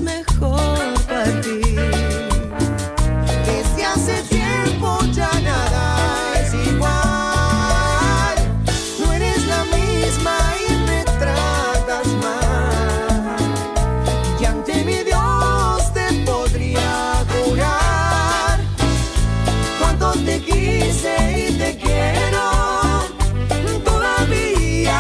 mejor partir. Desde hace tiempo ya nada es igual. No eres la misma y me tratas mal. Y ante mi Dios te podría jurar cuánto te quise y te quiero todavía.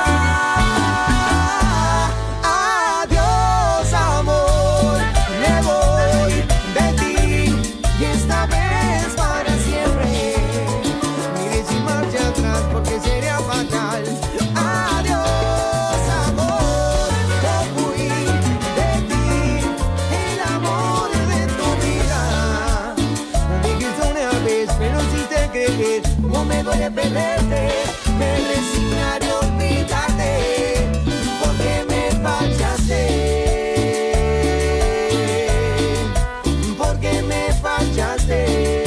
Adiós, amor, me voy de ti y esta vez para siempre. Mire sin marcha atrás porque sería fatal. Adiós, amor, me fui de ti, el amor de tu vida. Me dijiste una vez, pero si te crees, no me duele perderte. Me resignaré a olvidarte porque me fallaste. Porque me fallaste.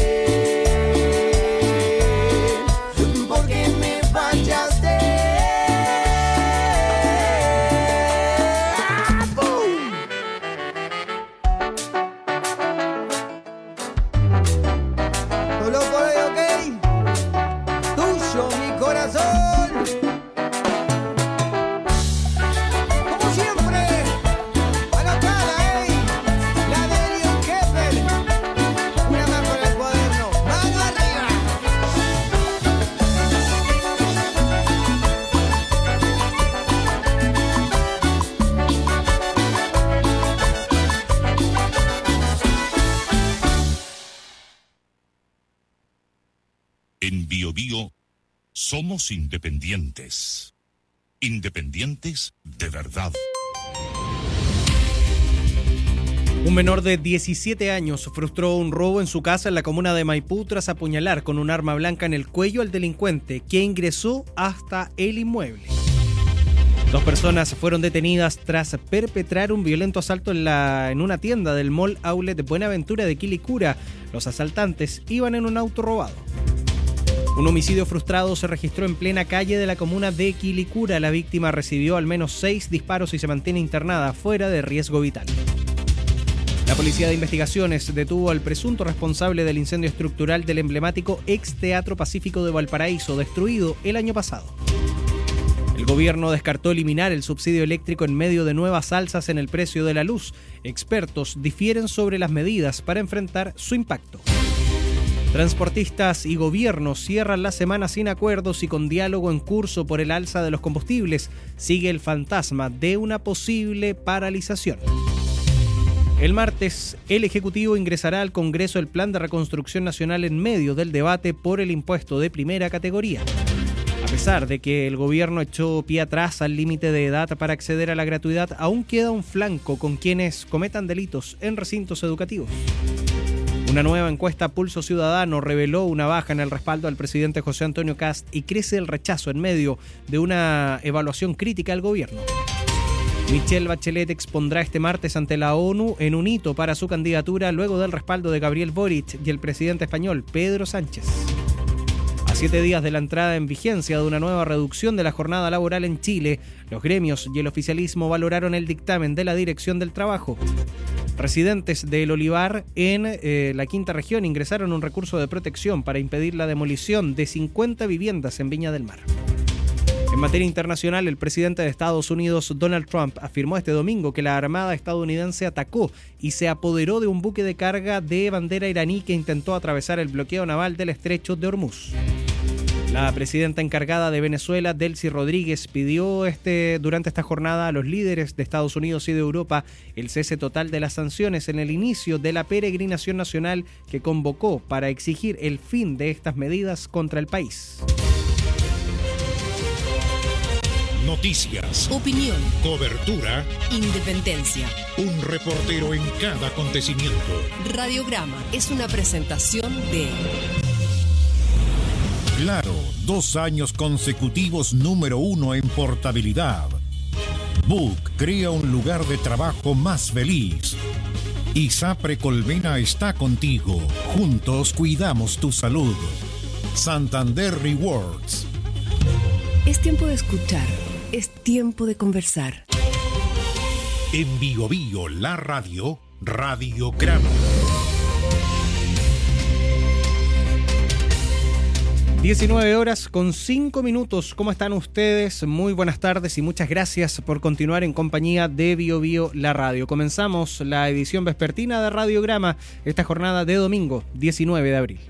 Porque me fallaste. ¡Bum! Solo por hoy, ok. Tuyo, mi corazón. Como siempre, anotada, la de Eliot Kepler. Una más por el cuaderno. ¡Mano arriba! En Bio Bio somos independientes. Independientes de verdad. Un menor de 17 años frustró un robo en su casa en la comuna de Maipú tras apuñalar con un arma blanca en el cuello al delincuente, que ingresó hasta el inmueble. 2 personas fueron detenidas tras perpetrar un violento asalto en una tienda del Mall Outlet Buenaventura de Quilicura. Los asaltantes iban en un auto robado. Un homicidio frustrado se registró en plena calle de la comuna de Quilicura. La víctima recibió al menos 6 disparos y se mantiene internada fuera de riesgo vital. La Policía de Investigaciones detuvo al presunto responsable del incendio estructural del emblemático ex Teatro Pacífico de Valparaíso, destruido el año pasado. El gobierno descartó eliminar el subsidio eléctrico en medio de nuevas alzas en el precio de la luz. Expertos difieren sobre las medidas para enfrentar su impacto. Transportistas y gobierno cierran la semana sin acuerdos y con diálogo en curso por el alza de los combustibles. Sigue el fantasma de una posible paralización. El martes, el Ejecutivo ingresará al Congreso el Plan de Reconstrucción Nacional en medio del debate por el impuesto de primera categoría. A pesar de que el gobierno echó pie atrás al límite de edad para acceder a la gratuidad, aún queda un flanco con quienes cometan delitos en recintos educativos. Una nueva encuesta Pulso Ciudadano reveló una baja en el respaldo al presidente José Antonio Kast y crece el rechazo en medio de una evaluación crítica al gobierno. Michelle Bachelet expondrá este martes ante la ONU en un hito para su candidatura luego del respaldo de Gabriel Boric y el presidente español Pedro Sánchez. A 7 días de la entrada en vigencia de una nueva reducción de la jornada laboral en Chile, los gremios y el oficialismo valoraron el dictamen de la Dirección del Trabajo. Residentes del Olivar en la quinta región ingresaron un recurso de protección para impedir la demolición de 50 viviendas en Viña del Mar. En materia internacional, el presidente de Estados Unidos, Donald Trump, afirmó este domingo que la Armada estadounidense atacó y se apoderó de un buque de carga de bandera iraní que intentó atravesar el bloqueo naval del estrecho de Hormuz. La presidenta encargada de Venezuela, Delcy Rodríguez, pidió durante esta jornada a los líderes de Estados Unidos y de Europa el cese total de las sanciones en el inicio de la peregrinación nacional que convocó para exigir el fin de estas medidas contra el país. Noticias, opinión, cobertura, independencia. un reportero en cada acontecimiento. Radiograma es una presentación de Claro, 2 años consecutivos número 1 en portabilidad. Book crea un lugar de trabajo más feliz. ISAPRE Colmena está contigo. Juntos cuidamos tu salud. Santander Rewards. Es tiempo de escuchar. Es tiempo de conversar. En Biobío, la radio, Radiograma. 19:05. ¿Cómo están ustedes? Muy buenas tardes y muchas gracias por continuar en compañía de Biobío, la radio. Comenzamos la edición vespertina de Radiograma esta jornada de domingo, 19 de abril.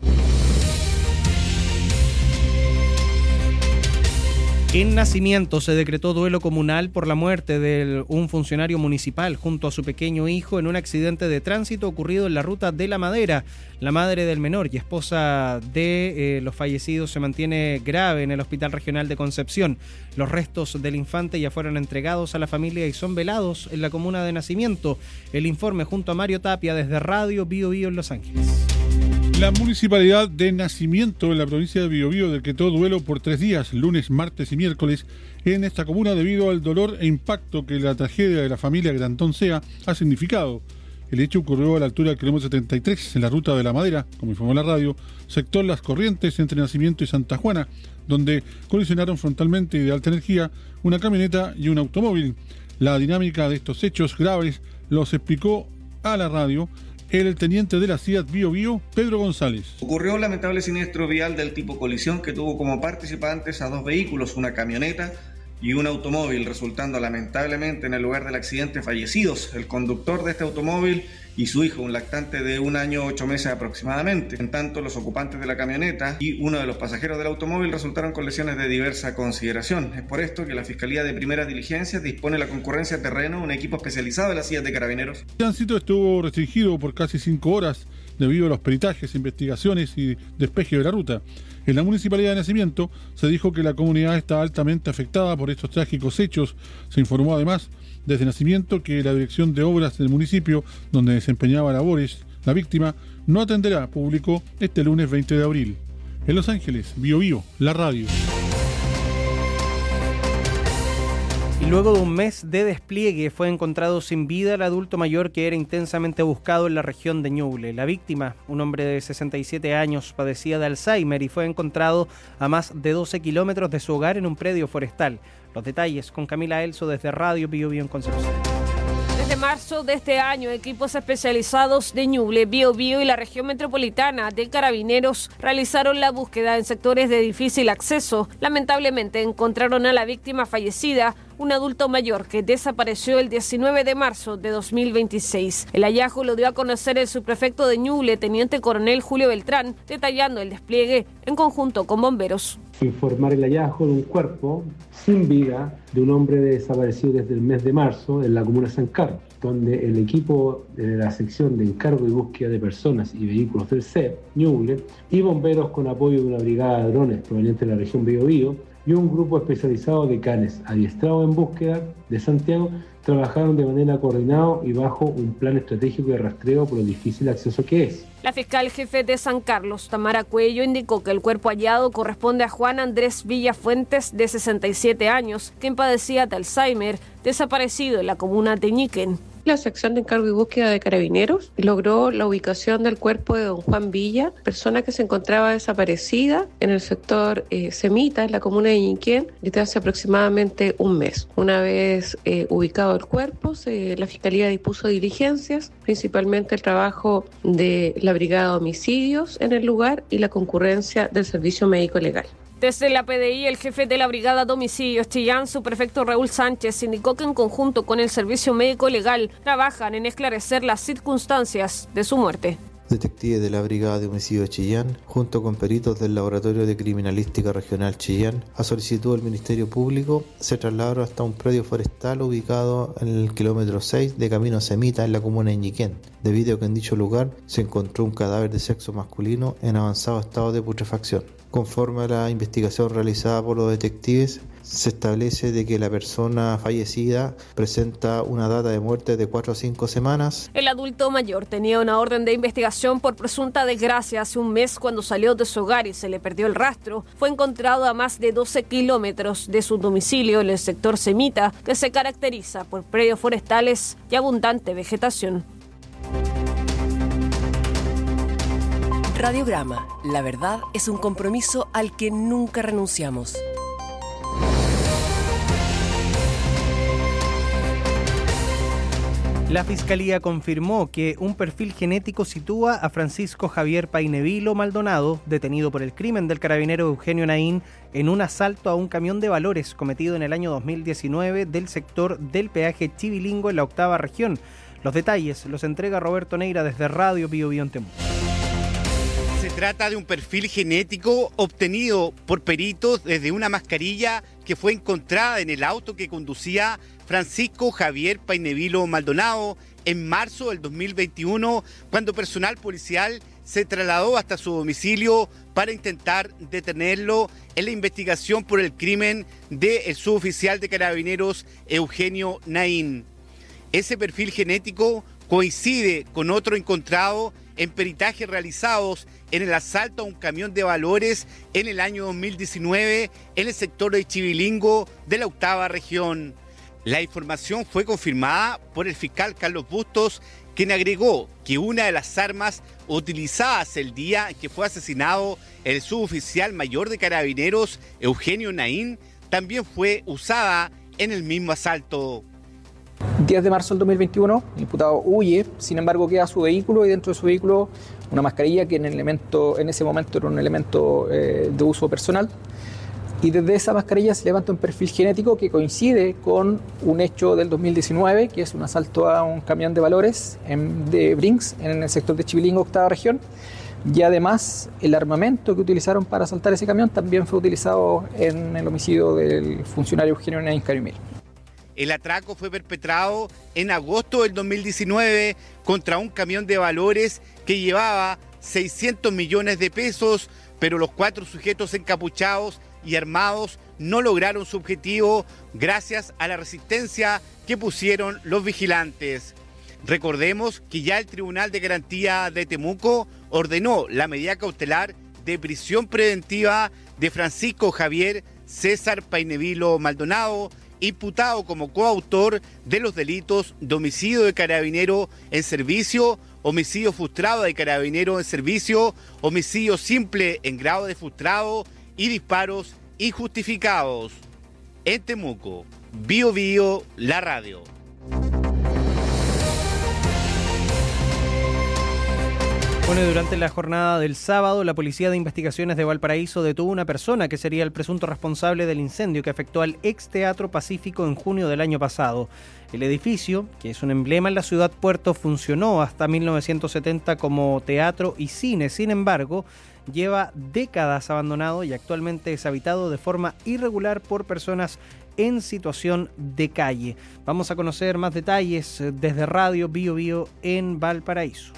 En Nacimiento se decretó duelo comunal por la muerte de un funcionario municipal junto a su pequeño hijo en un accidente de tránsito ocurrido en la ruta de La Madera. La madre del menor y esposa de los fallecidos se mantiene grave en el Hospital Regional de Concepción. Los restos del infante ya fueron entregados a la familia y son velados en la comuna de Nacimiento. El informe junto a Mario Tapia desde Radio Biobío en Los Ángeles. La municipalidad de Nacimiento en la provincia de Biobío decretó duelo por 3 días, lunes, martes y miércoles, en esta comuna debido al dolor e impacto que la tragedia de la familia Grantón Sea ha significado. El hecho ocurrió a la altura del kilómetro 73, en la ruta de La Madera, como informó la radio, sector Las Corrientes entre Nacimiento y Santa Juana, donde colisionaron frontalmente y de alta energía una camioneta y un automóvil. La dinámica de estos hechos graves los explicó a la radio el teniente de la CIAT Biobío, Pedro González. Ocurrió un lamentable siniestro vial del tipo colisión que tuvo como participantes a 2 vehículos, una camioneta y un automóvil, resultando lamentablemente en el lugar del accidente fallecidos el conductor de este automóvil y su hijo, un lactante de 1 año 8 meses aproximadamente. En tanto, los ocupantes de la camioneta y uno de los pasajeros del automóvil resultaron con lesiones de diversa consideración. Es por esto que la Fiscalía de Primeras Diligencias dispone la concurrencia a terreno, un equipo especializado de la CIAT de Carabineros. El tránsito estuvo restringido por casi 5 horas debido a los peritajes, investigaciones y despeje de la ruta. En la Municipalidad de Nacimiento se dijo que la comunidad está altamente afectada por estos trágicos hechos. Se informó además desde Nacimiento que la Dirección de Obras del municipio, donde desempeñaba labores la víctima, no atenderá público este lunes 20 de abril. En Los Ángeles, Biobío, la radio. Y luego de un mes de despliegue fue encontrado sin vida el adulto mayor que era intensamente buscado en la región de Ñuble. La víctima, un hombre de 67 años, padecía de Alzheimer y fue encontrado a más de 12 kilómetros de su hogar en un predio forestal. Los detalles con Camila Elso desde Radio Biobío en Concepción. Desde marzo de este año, equipos especializados de Ñuble, Biobío y la región metropolitana de Carabineros realizaron la búsqueda en sectores de difícil acceso. Lamentablemente encontraron a la víctima fallecida, un adulto mayor que desapareció el 19 de marzo de 2026. El hallazgo lo dio a conocer el subprefecto de Ñuble, teniente coronel Julio Beltrán, detallando el despliegue en conjunto con bomberos. Informar el hallazgo de un cuerpo sin vida de un hombre desaparecido desde el mes de marzo en la comuna de San Carlos, donde el equipo de la sección de encargo y búsqueda de personas y vehículos del CEP, Ñuble, y bomberos con apoyo de una brigada de drones proveniente de la región Biobío y un grupo especializado de canes adiestrados en búsqueda de Santiago trabajaron de manera coordinada y bajo un plan estratégico de rastreo por el difícil acceso que es. La fiscal jefe de San Carlos, Tamara Cuello, indicó que el cuerpo hallado corresponde a Juan Andrés Villafuentes, de 67 años, quien padecía de Alzheimer, desaparecido en la comuna de Ñiquén. La sección de encargo y búsqueda de Carabineros logró la ubicación del cuerpo de don Juan Villa, persona que se encontraba desaparecida en el sector Semita, en la comuna de Ñiquén, desde hace aproximadamente un mes. Una vez ubicado el cuerpo, la Fiscalía dispuso diligencias, principalmente el trabajo de la Brigada de Homicidios en el lugar y la concurrencia del Servicio Médico Legal. Desde la PDI, el jefe de la Brigada de Homicidios Chillán, subprefecto Raúl Sánchez, indicó que en conjunto con el Servicio Médico Legal trabajan en esclarecer las circunstancias de su muerte. Detectives de la Brigada de Homicidios Chillán, junto con peritos del Laboratorio de Criminalística Regional Chillán, a solicitud del Ministerio Público, se trasladaron hasta un predio forestal ubicado en el kilómetro 6 de Camino Semita, en la comuna de Ñiquén, debido a que en dicho lugar se encontró un cadáver de sexo masculino en avanzado estado de putrefacción. Conforme a la investigación realizada por los detectives, se establece de que la persona fallecida presenta una data de muerte de 4 a 5 semanas. El adulto mayor tenía una orden de investigación por presunta desgracia hace un mes cuando salió de su hogar y se le perdió el rastro. Fue encontrado a más de 12 kilómetros de su domicilio en el sector Semita, que se caracteriza por predios forestales y abundante vegetación. Radiograma. La verdad es un compromiso al que nunca renunciamos. La Fiscalía confirmó que un perfil genético sitúa a Francisco Javier Painevilo Maldonado, detenido por el crimen del carabinero Eugenio Naín en un asalto a un camión de valores cometido en el año 2019 del sector del peaje Chivilingo en la 8ª región. Los detalles los entrega Roberto Neira desde Radio Bio Bio en Temuco. Se trata de un perfil genético obtenido por peritos desde una mascarilla que fue encontrada en el auto que conducía Francisco Javier Painevilo Maldonado en marzo del 2021, cuando personal policial se trasladó hasta su domicilio para intentar detenerlo en la investigación por el crimen del suboficial de Carabineros Eugenio Naín. Ese perfil genético coincide con otro encontrado en peritajes realizados en el asalto a un camión de valores en el año 2019 en el sector de Chivilingo de la 8ª región. La información fue confirmada por el fiscal Carlos Bustos, quien agregó que una de las armas utilizadas el día en que fue asesinado el suboficial mayor de Carabineros Eugenio Naín también fue usada en el mismo asalto. 10 de marzo del 2021, el imputado huye, sin embargo queda su vehículo y dentro de su vehículo una mascarilla que en ese momento era un elemento de uso personal. Y desde esa mascarilla se levanta un perfil genético que coincide con un hecho del 2019, que es un asalto a un camión de valores de Brinks en el sector de Chivilingo, 8ª región. Y además el armamento que utilizaron para asaltar ese camión también fue utilizado en el homicidio del funcionario Eugenio Naín Carimil. El atraco fue perpetrado en agosto del 2019 contra un camión de valores que llevaba 600 millones de pesos, pero los 4 sujetos encapuchados y armados no lograron su objetivo gracias a la resistencia que pusieron los vigilantes. Recordemos que ya el Tribunal de Garantía de Temuco ordenó la medida cautelar de prisión preventiva de Francisco Javier César Painevilo Maldonado, imputado como coautor de los delitos de homicidio de carabinero en servicio, homicidio frustrado de carabinero en servicio, homicidio simple en grado de frustrado y disparos injustificados. En Temuco, Bio Bio, la radio. Bueno, durante la jornada del sábado, la Policía de Investigaciones de Valparaíso detuvo a una persona que sería el presunto responsable del incendio que afectó al ex Teatro Pacífico en junio del año pasado. El edificio, que es un emblema en la ciudad puerto, funcionó hasta 1970 como teatro y cine. Sin embargo, lleva décadas abandonado y actualmente es habitado de forma irregular por personas en situación de calle. Vamos a conocer más detalles desde Radio Bio Bio en Valparaíso.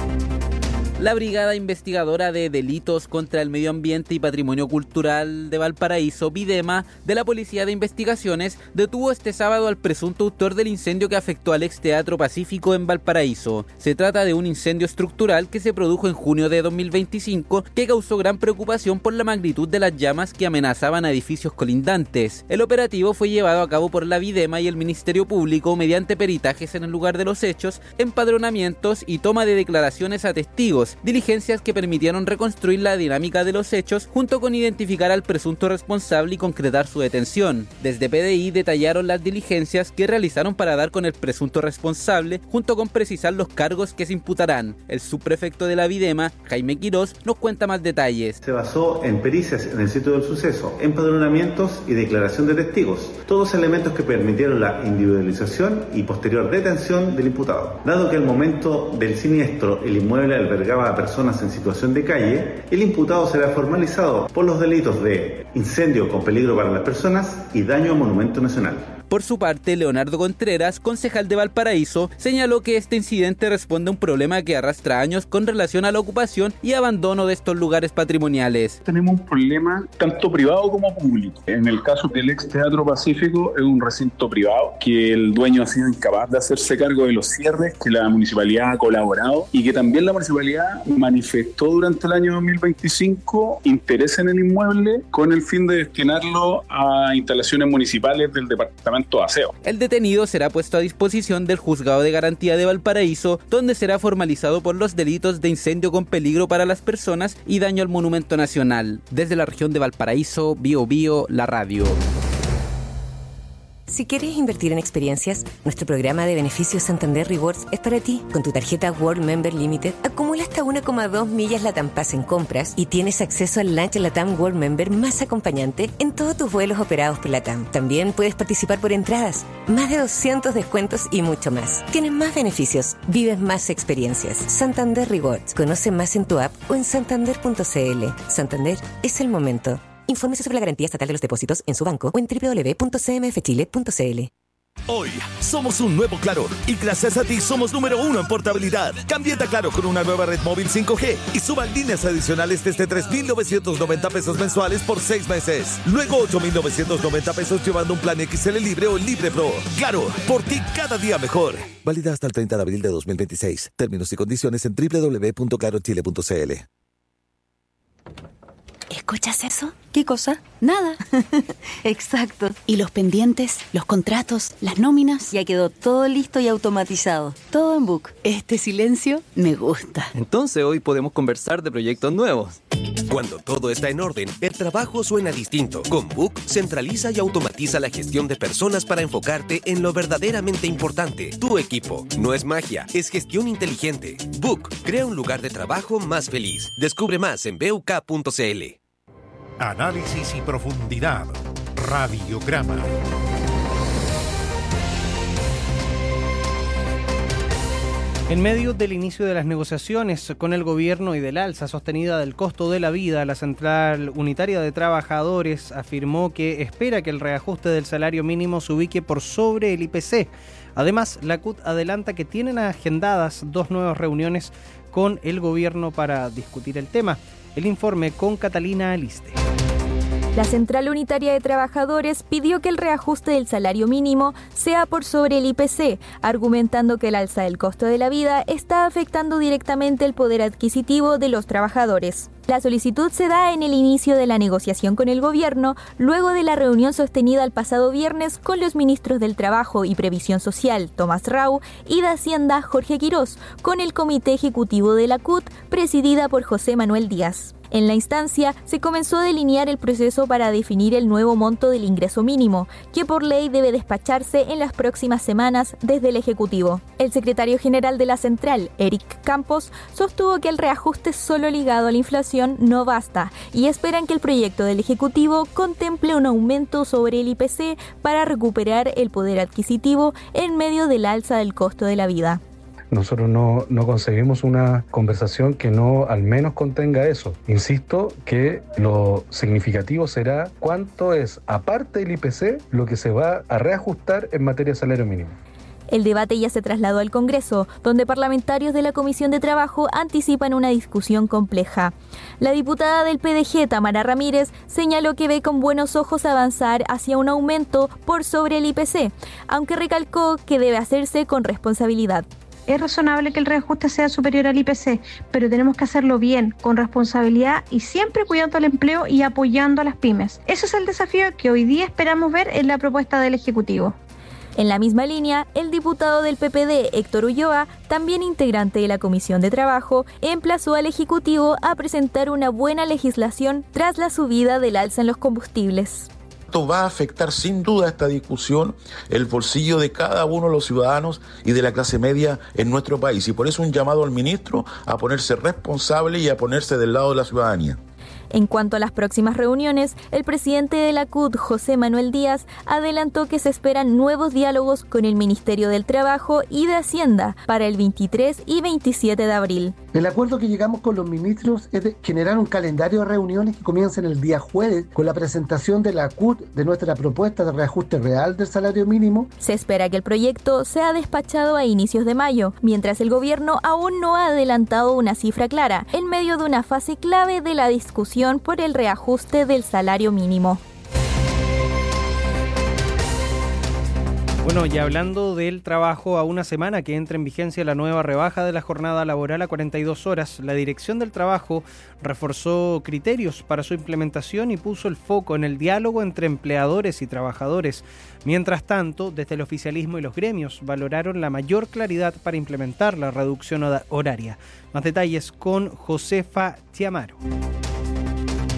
La Brigada Investigadora de Delitos contra el Medio Ambiente y Patrimonio Cultural de Valparaíso, Videma, de la Policía de Investigaciones, detuvo este sábado al presunto autor del incendio que afectó al ex Teatro Pacífico en Valparaíso. Se trata de un incendio estructural que se produjo en junio de 2025, que causó gran preocupación por la magnitud de las llamas que amenazaban a edificios colindantes. El operativo fue llevado a cabo por la Videma y el Ministerio Público mediante peritajes en el lugar de los hechos, empadronamientos y toma de declaraciones a testigos, diligencias que permitieron reconstruir la dinámica de los hechos junto con identificar al presunto responsable y concretar su detención. Desde PDI detallaron las diligencias que realizaron para dar con el presunto responsable junto con precisar los cargos que se imputarán. El subprefecto de la Videma, Jaime Quirós, nos cuenta más detalles. Se basó en pericias en el sitio del suceso, empadronamientos y declaración de testigos, todos elementos que permitieron la individualización y posterior detención del imputado. Dado que al momento del siniestro el inmueble albergaba a personas en situación de calle, el imputado será formalizado por los delitos de incendio con peligro para las personas y daño a monumento nacional. Por su parte, Leonardo Contreras, concejal de Valparaíso, señaló que este incidente responde a un problema que arrastra años con relación a la ocupación y abandono de estos lugares patrimoniales. Tenemos un problema tanto privado como público. En el caso del ex Teatro Pacífico, es un recinto privado que el dueño ha sido incapaz de hacerse cargo de los cierres, que la municipalidad ha colaborado y que también la municipalidad manifestó durante el año 2025 interés en el inmueble con el fin de destinarlo a instalaciones municipales del departamento de aseo. El detenido será puesto a disposición del Juzgado de Garantía de Valparaíso, donde será formalizado por los delitos de incendio con peligro para las personas y daño al monumento nacional. Desde la región de Valparaíso, Bio Bio, la radio. Si quieres invertir en experiencias, nuestro programa de beneficios Santander Rewards es para ti. Con tu tarjeta World Member Limited, acumula hasta 1,2 millas LATAM Pass en compras y tienes acceso al lunch LATAM World Member más acompañante en todos tus vuelos operados por LATAM. También puedes participar por entradas, más de 200 descuentos y mucho más. Tienes más beneficios, vives más experiencias. Santander Rewards. Conoce más en tu app o en santander.cl. Santander es el momento. Infórmese sobre la garantía estatal de los depósitos en su banco o en www.cmfchile.cl. Hoy somos un nuevo Claro y gracias a ti somos número 1 en portabilidad. Cámbiate a Claro con una nueva red móvil 5G y suban líneas adicionales desde 3,990 pesos mensuales por 6 meses. Luego 8,990 pesos llevando un plan XL Libre o Libre Pro. Claro, por ti cada día mejor. Válida hasta el 30 de abril de 2026. Términos y condiciones en www.clarochile.cl. ¿Escuchas eso? ¿Qué cosa? Nada. Exacto. ¿Y los pendientes, los contratos, las nóminas? Ya quedó todo listo y automatizado. Todo en Book. Este silencio me gusta. Entonces hoy podemos conversar de proyectos nuevos. Cuando todo está en orden, el trabajo suena distinto. Con Book, centraliza y automatiza la gestión de personas para enfocarte en lo verdaderamente importante. Tu equipo. No es magia, es gestión inteligente. Book crea un lugar de trabajo más feliz. Descubre más en buk.cl. Análisis y profundidad. Radiograma. En medio del inicio de las negociaciones con el gobierno y del alza sostenida del costo de la vida, la Central Unitaria de Trabajadores afirmó que espera que el reajuste del salario mínimo se ubique por sobre el IPC. Además, la CUT adelanta que tienen agendadas 2 nuevas reuniones con el gobierno para discutir el tema. El informe con Catalina Aliste. La Central Unitaria de Trabajadores pidió que el reajuste del salario mínimo sea por sobre el IPC, argumentando que el alza del costo de la vida está afectando directamente el poder adquisitivo de los trabajadores. La solicitud se da en el inicio de la negociación con el gobierno, luego de la reunión sostenida el pasado viernes con los ministros del Trabajo y Previsión Social, Tomás Rau, y de Hacienda, Jorge Quirós, con el Comité Ejecutivo de la CUT, presidida por José Manuel Díaz. En la instancia, se comenzó a delinear el proceso para definir el nuevo monto del ingreso mínimo, que por ley debe despacharse en las próximas semanas desde el Ejecutivo. El secretario general de la Central, Eric Campos, sostuvo que el reajuste solo ligado a la inflación no basta y esperan que el proyecto del Ejecutivo contemple un aumento sobre el IPC para recuperar el poder adquisitivo en medio del alza del costo de la vida. Nosotros no concebimos una conversación que no al menos contenga eso. Insisto que lo significativo será cuánto es, aparte del IPC, lo que se va a reajustar en materia de salario mínimo. El debate ya se trasladó al Congreso, donde parlamentarios de la Comisión de Trabajo anticipan una discusión compleja. La diputada del PDG, Tamara Ramírez, señaló que ve con buenos ojos avanzar hacia un aumento por sobre el IPC, aunque recalcó que debe hacerse con responsabilidad. Es razonable que el reajuste sea superior al IPC, pero tenemos que hacerlo bien, con responsabilidad y siempre cuidando al empleo y apoyando a las pymes. Ese es el desafío que hoy día esperamos ver en la propuesta del Ejecutivo. En la misma línea, el diputado del PPD, Héctor Ulloa, también integrante de la Comisión de Trabajo, emplazó al Ejecutivo a presentar una buena legislación tras la subida del alza en los combustibles. Esto va a afectar sin duda esta discusión el bolsillo de cada uno de los ciudadanos y de la clase media en nuestro país. Y por eso un llamado al ministro a ponerse responsable y a ponerse del lado de la ciudadanía. En cuanto a las próximas reuniones, el presidente de la CUT, José Manuel Díaz, adelantó que se esperan nuevos diálogos con el Ministerio del Trabajo y de Hacienda para el 23 y 27 de abril. El acuerdo que llegamos con los ministros es de generar un calendario de reuniones que comiencen el día jueves con la presentación de la CUT de nuestra propuesta de reajuste real del salario mínimo. Se espera que el proyecto sea despachado a inicios de mayo, mientras el gobierno aún no ha adelantado una cifra clara, en medio de una fase clave de la discusión por el reajuste del salario mínimo. Bueno, y hablando del trabajo, a una semana que entra en vigencia la nueva rebaja de la jornada laboral a 42 horas, la Dirección del Trabajo reforzó criterios para su implementación y puso el foco en el diálogo entre empleadores y trabajadores. Mientras tanto, desde el oficialismo y los gremios valoraron la mayor claridad para implementar la reducción horaria. Más detalles con Josefa Chiamaro.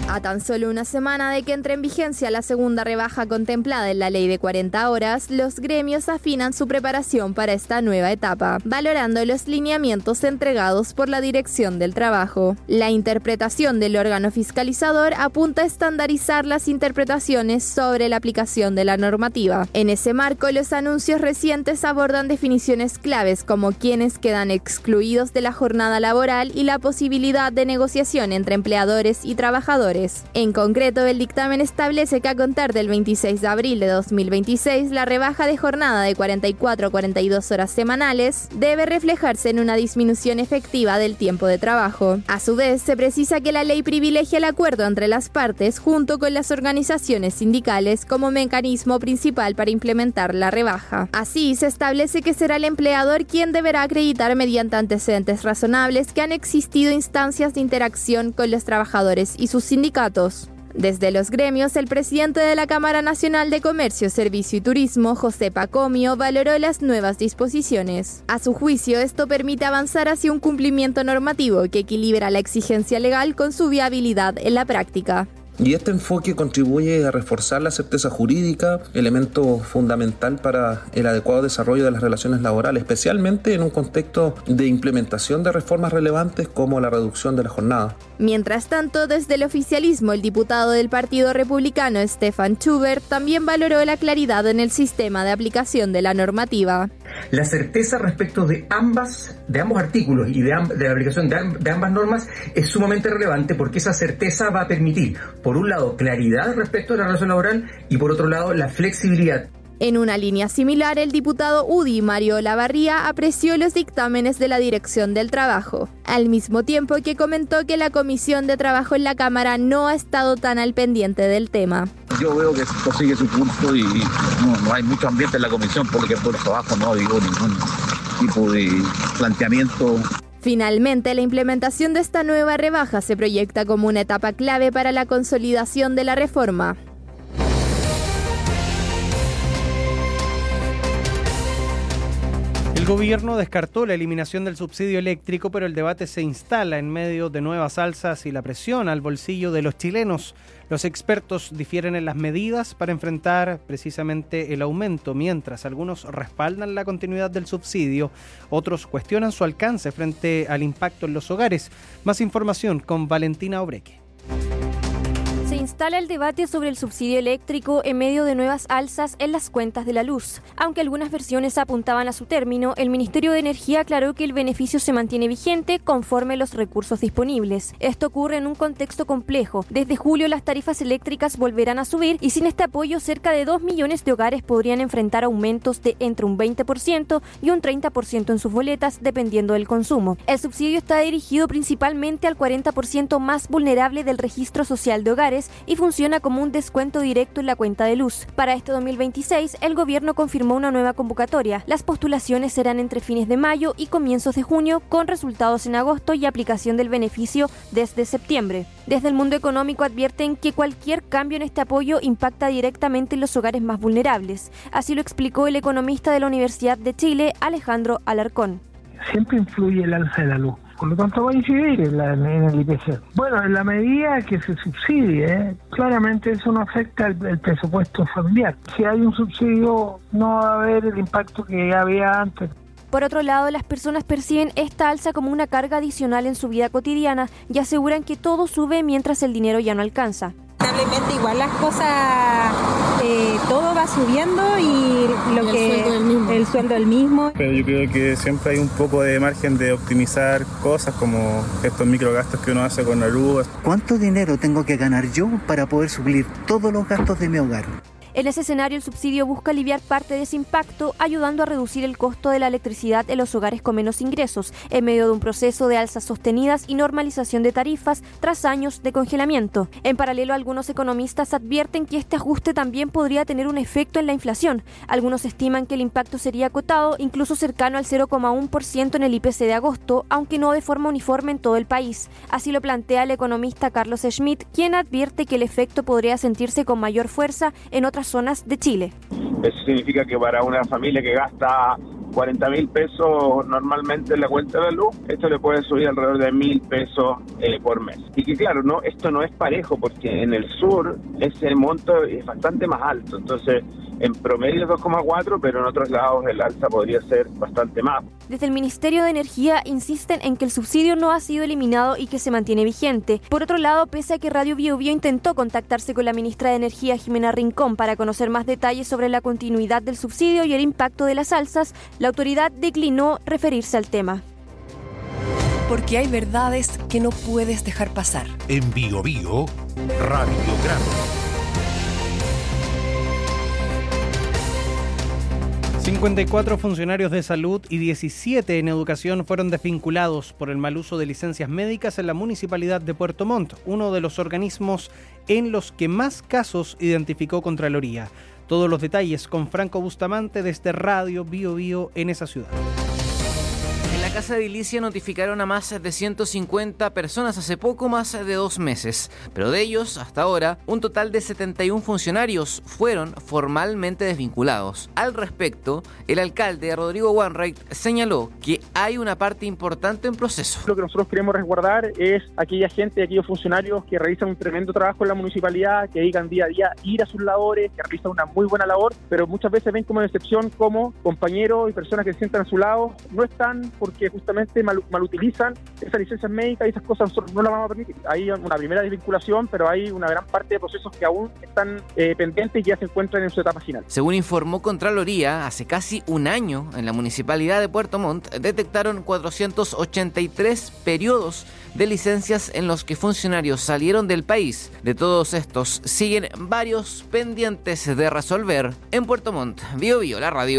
A tan solo una semana de que entre en vigencia la segunda rebaja contemplada en la ley de 40 horas, los gremios afinan su preparación para esta nueva etapa, valorando los lineamientos entregados por la Dirección del Trabajo. La interpretación del órgano fiscalizador apunta a estandarizar las interpretaciones sobre la aplicación de la normativa. En ese marco, los anuncios recientes abordan definiciones claves como quienes quedan excluidos de la jornada laboral y la posibilidad de negociación entre empleadores y trabajadores. En concreto, el dictamen establece que a contar del 26 de abril de 2026, la rebaja de jornada de 44 a 42 horas semanales debe reflejarse en una disminución efectiva del tiempo de trabajo. A su vez, se precisa que la ley privilegia el acuerdo entre las partes junto con las organizaciones sindicales como mecanismo principal para implementar la rebaja. Así, se establece que será el empleador quien deberá acreditar mediante antecedentes razonables que han existido instancias de interacción con los trabajadores y sus sindicatos. Desde los gremios, el presidente de la Cámara Nacional de Comercio, Servicio y Turismo, José Pacomio, valoró las nuevas disposiciones. A su juicio, esto permite avanzar hacia un cumplimiento normativo que equilibra la exigencia legal con su viabilidad en la práctica. Y este enfoque contribuye a reforzar la certeza jurídica, elemento fundamental para el adecuado desarrollo de las relaciones laborales, especialmente en un contexto de implementación de reformas relevantes como la reducción de la jornada. Mientras tanto, desde el oficialismo, el diputado del Partido Republicano, Stefan Schubert, también valoró la claridad en el sistema de aplicación de la normativa. La certeza respecto de ambos artículos y de la aplicación de ambas normas es sumamente relevante porque esa certeza va a permitir, por un lado, claridad respecto a la relación laboral y por otro lado, la flexibilidad. En una línea similar, el diputado UDI, Mario Olavarría, apreció los dictámenes de la Dirección del Trabajo, al mismo tiempo que comentó que la Comisión de Trabajo en la Cámara no ha estado tan al pendiente del tema. Yo veo que esto sigue su curso y no hay mucho ambiente en la comisión porque por trabajo no digo ningún tipo de planteamiento. Finalmente, la implementación de esta nueva rebaja se proyecta como una etapa clave para la consolidación de la reforma. El gobierno descartó la eliminación del subsidio eléctrico, pero el debate se instala en medio de nuevas alzas y la presión al bolsillo de los chilenos. Los expertos difieren en las medidas para enfrentar precisamente el aumento, mientras algunos respaldan la continuidad del subsidio, otros cuestionan su alcance frente al impacto en los hogares. Más información con Valentina Obreque. Se instala el debate sobre el subsidio eléctrico en medio de nuevas alzas en las cuentas de la luz. Aunque algunas versiones apuntaban a su término, el Ministerio de Energía aclaró que el beneficio se mantiene vigente conforme los recursos disponibles. Esto ocurre en un contexto complejo. Desde julio las tarifas eléctricas volverán a subir y sin este apoyo cerca de 2 millones de hogares podrían enfrentar aumentos de entre un 20% y un 30% en sus boletas dependiendo del consumo. El subsidio está dirigido principalmente al 40% más vulnerable del registro social de hogares y funciona como un descuento directo en la cuenta de luz. Para este 2026, el gobierno confirmó una nueva convocatoria. Las postulaciones serán entre fines de mayo y comienzos de junio, con resultados en agosto y aplicación del beneficio desde septiembre. Desde el mundo económico advierten que cualquier cambio en este apoyo impacta directamente en los hogares más vulnerables. Así lo explicó el economista de la Universidad de Chile, Alejandro Alarcón. Siempre influye el alza de la luz. Por lo tanto va a incidir en el IPC. Bueno, en la medida que se subsidie, claramente eso no afecta el presupuesto familiar. Si hay un subsidio no va a haber el impacto que había antes. Por otro lado, las personas perciben esta alza como una carga adicional en su vida cotidiana y aseguran que todo sube mientras el dinero ya no alcanza. Lamentablemente igual las cosas, todo va subiendo y el sueldo es el mismo. Pero yo creo que siempre hay un poco de margen de optimizar cosas como estos microgastos que uno hace con la luz. ¿Cuánto dinero tengo que ganar yo para poder suplir todos los gastos de mi hogar? En ese escenario, el subsidio busca aliviar parte de ese impacto, ayudando a reducir el costo de la electricidad en los hogares con menos ingresos, en medio de un proceso de alzas sostenidas y normalización de tarifas tras años de congelamiento. En paralelo, algunos economistas advierten que este ajuste también podría tener un efecto en la inflación. Algunos estiman que el impacto sería acotado, incluso cercano al 0,1% en el IPC de agosto, aunque no de forma uniforme en todo el país. Así lo plantea el economista Carlos Schmidt, quien advierte que el efecto podría sentirse con mayor fuerza en otras zonas de Chile. Eso significa que para una familia que gasta 40.000 pesos normalmente en la cuenta de la luz, esto le puede subir alrededor de 1.000 pesos por mes. Y que claro, esto no es parejo porque en el sur ese monto es bastante más alto, entonces en promedio es 2,4, pero en otros lados el alza podría ser bastante más. Desde el Ministerio de Energía insisten en que el subsidio no ha sido eliminado y que se mantiene vigente. Por otro lado, pese a que Radio Bio Bio intentó contactarse con la ministra de Energía, Jimena Rincón, para conocer más detalles sobre la continuidad del subsidio y el impacto de las alzas, la autoridad declinó referirse al tema. Porque hay verdades que no puedes dejar pasar. En Bio Bio, Radiograma. 54 funcionarios de salud y 17 en educación fueron desvinculados por el mal uso de licencias médicas en la municipalidad de Puerto Montt, uno de los organismos en los que más casos identificó Contraloría. Todos los detalles con Franco Bustamante desde Radio Bio Bio en esa ciudad. En la Casa de Edilicia notificaron a más de 150 personas hace poco más de 2 meses, pero de ellos, hasta ahora, un total de 71 funcionarios fueron formalmente desvinculados. Al respecto, el alcalde Rodrigo Wainwright señaló que hay una parte importante en proceso. Lo que nosotros queremos resguardar es aquella gente, aquellos funcionarios que realizan un tremendo trabajo en la municipalidad, que dedican día a día ir a sus labores, que realizan una muy buena labor, pero muchas veces ven como excepción como compañeros y personas que se sientan a su lado no están porque justamente malutilizan esas licencias médicas y esas cosas nosotros no las vamos a permitir. Hay una primera desvinculación, pero hay una gran parte de procesos que aún están pendientes y ya se encuentran en su etapa final. Según informó Contraloría, hace casi un año en la municipalidad de Puerto Montt detectaron 483 periodos de licencias en los que funcionarios salieron del país. De todos estos, siguen varios pendientes de resolver. En Puerto Montt, Bio Bio, la radio.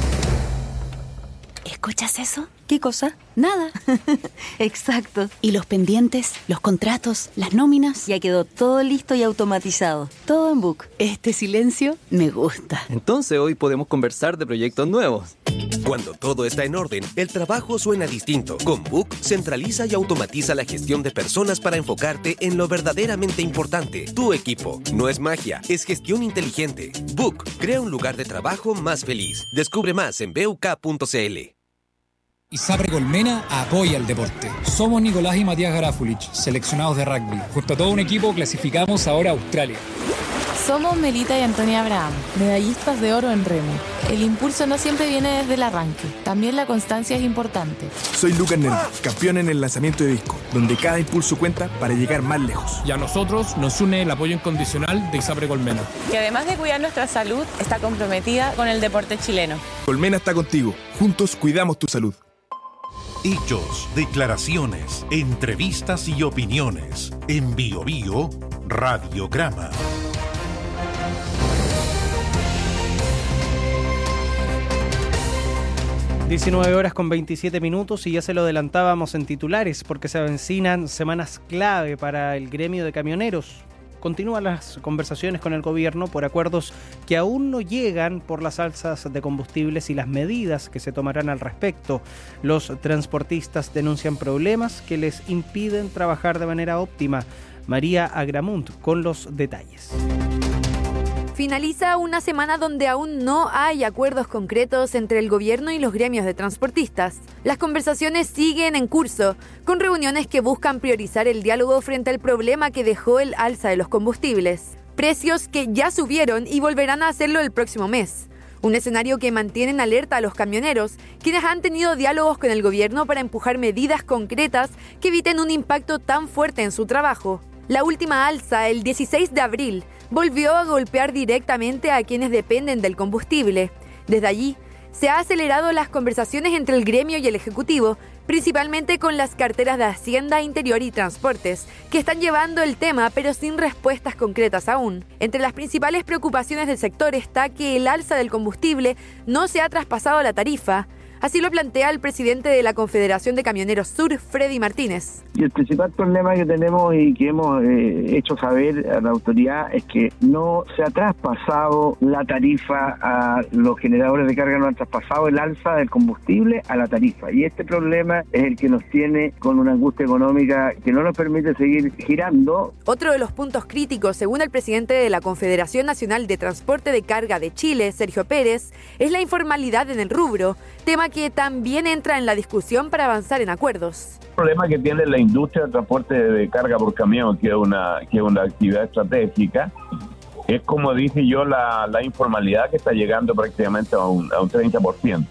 ¿Escuchas eso? ¿Qué cosa? Nada. Exacto. ¿Y los pendientes, los contratos, las nóminas? Ya quedó todo listo y automatizado. Todo en Book. Este silencio me gusta. Entonces hoy podemos conversar de proyectos nuevos. Cuando todo está en orden, el trabajo suena distinto. Con Book, centraliza y automatiza la gestión de personas para enfocarte en lo verdaderamente importante. Tu equipo. No es magia, es gestión inteligente. Book, crea un lugar de trabajo más feliz. Descubre más en buk.cl. ISAPRE Colmena apoya el deporte. Somos Nicolás y Matías Garafulich, seleccionados de rugby. Junto a todo un equipo clasificamos ahora a Australia. Somos Melita y Antonia Abraham, medallistas de oro en remo. El impulso no siempre viene desde el arranque, también la constancia es importante. Soy Lucas Nervo, campeón en el lanzamiento de disco, donde cada impulso cuenta para llegar más lejos. Y a nosotros nos une el apoyo incondicional de ISAPRE Colmena, que además de cuidar nuestra salud, está comprometida con el deporte chileno. Colmena está contigo, juntos cuidamos tu salud. Hechos, declaraciones, entrevistas y opiniones. En Bio Bio, Radiograma. (19:27) y ya se lo adelantábamos en titulares porque se avecinan semanas clave para el gremio de camioneros. Continúan las conversaciones con el gobierno por acuerdos que aún no llegan por las alzas de combustibles y las medidas que se tomarán al respecto. Los transportistas denuncian problemas que les impiden trabajar de manera óptima. María Agramunt con los detalles. Finaliza una semana donde aún no hay acuerdos concretos entre el gobierno y los gremios de transportistas. Las conversaciones siguen en curso, con reuniones que buscan priorizar el diálogo frente al problema que dejó el alza de los combustibles. Precios que ya subieron y volverán a hacerlo el próximo mes. Un escenario que mantiene en alerta a los camioneros, quienes han tenido diálogos con el gobierno para empujar medidas concretas que eviten un impacto tan fuerte en su trabajo. La última alza, el 16 de abril, volvió a golpear directamente a quienes dependen del combustible. Desde allí, se han acelerado las conversaciones entre el gremio y el Ejecutivo, principalmente con las carteras de Hacienda, Interior y Transportes, que están llevando el tema pero sin respuestas concretas aún. Entre las principales preocupaciones del sector está que el alza del combustible no se ha traspasado la tarifa. Así lo plantea el presidente de la Confederación de Camioneros Sur, Freddy Martínez. Y el principal problema que tenemos y que hemos hecho saber a la autoridad es que no se ha traspasado la tarifa a los generadores de carga, no han traspasado el alza del combustible a la tarifa. Y este problema es el que nos tiene con una angustia económica que no nos permite seguir girando. Otro de los puntos críticos, según el presidente de la Confederación Nacional de Transporte de Carga de Chile, Sergio Pérez, es la informalidad en el rubro, tema que también entra en la discusión para avanzar en acuerdos. El problema que tiene la industria del transporte de carga por camión, que es una actividad estratégica, es, como dije yo, la informalidad que está llegando prácticamente a un 30%.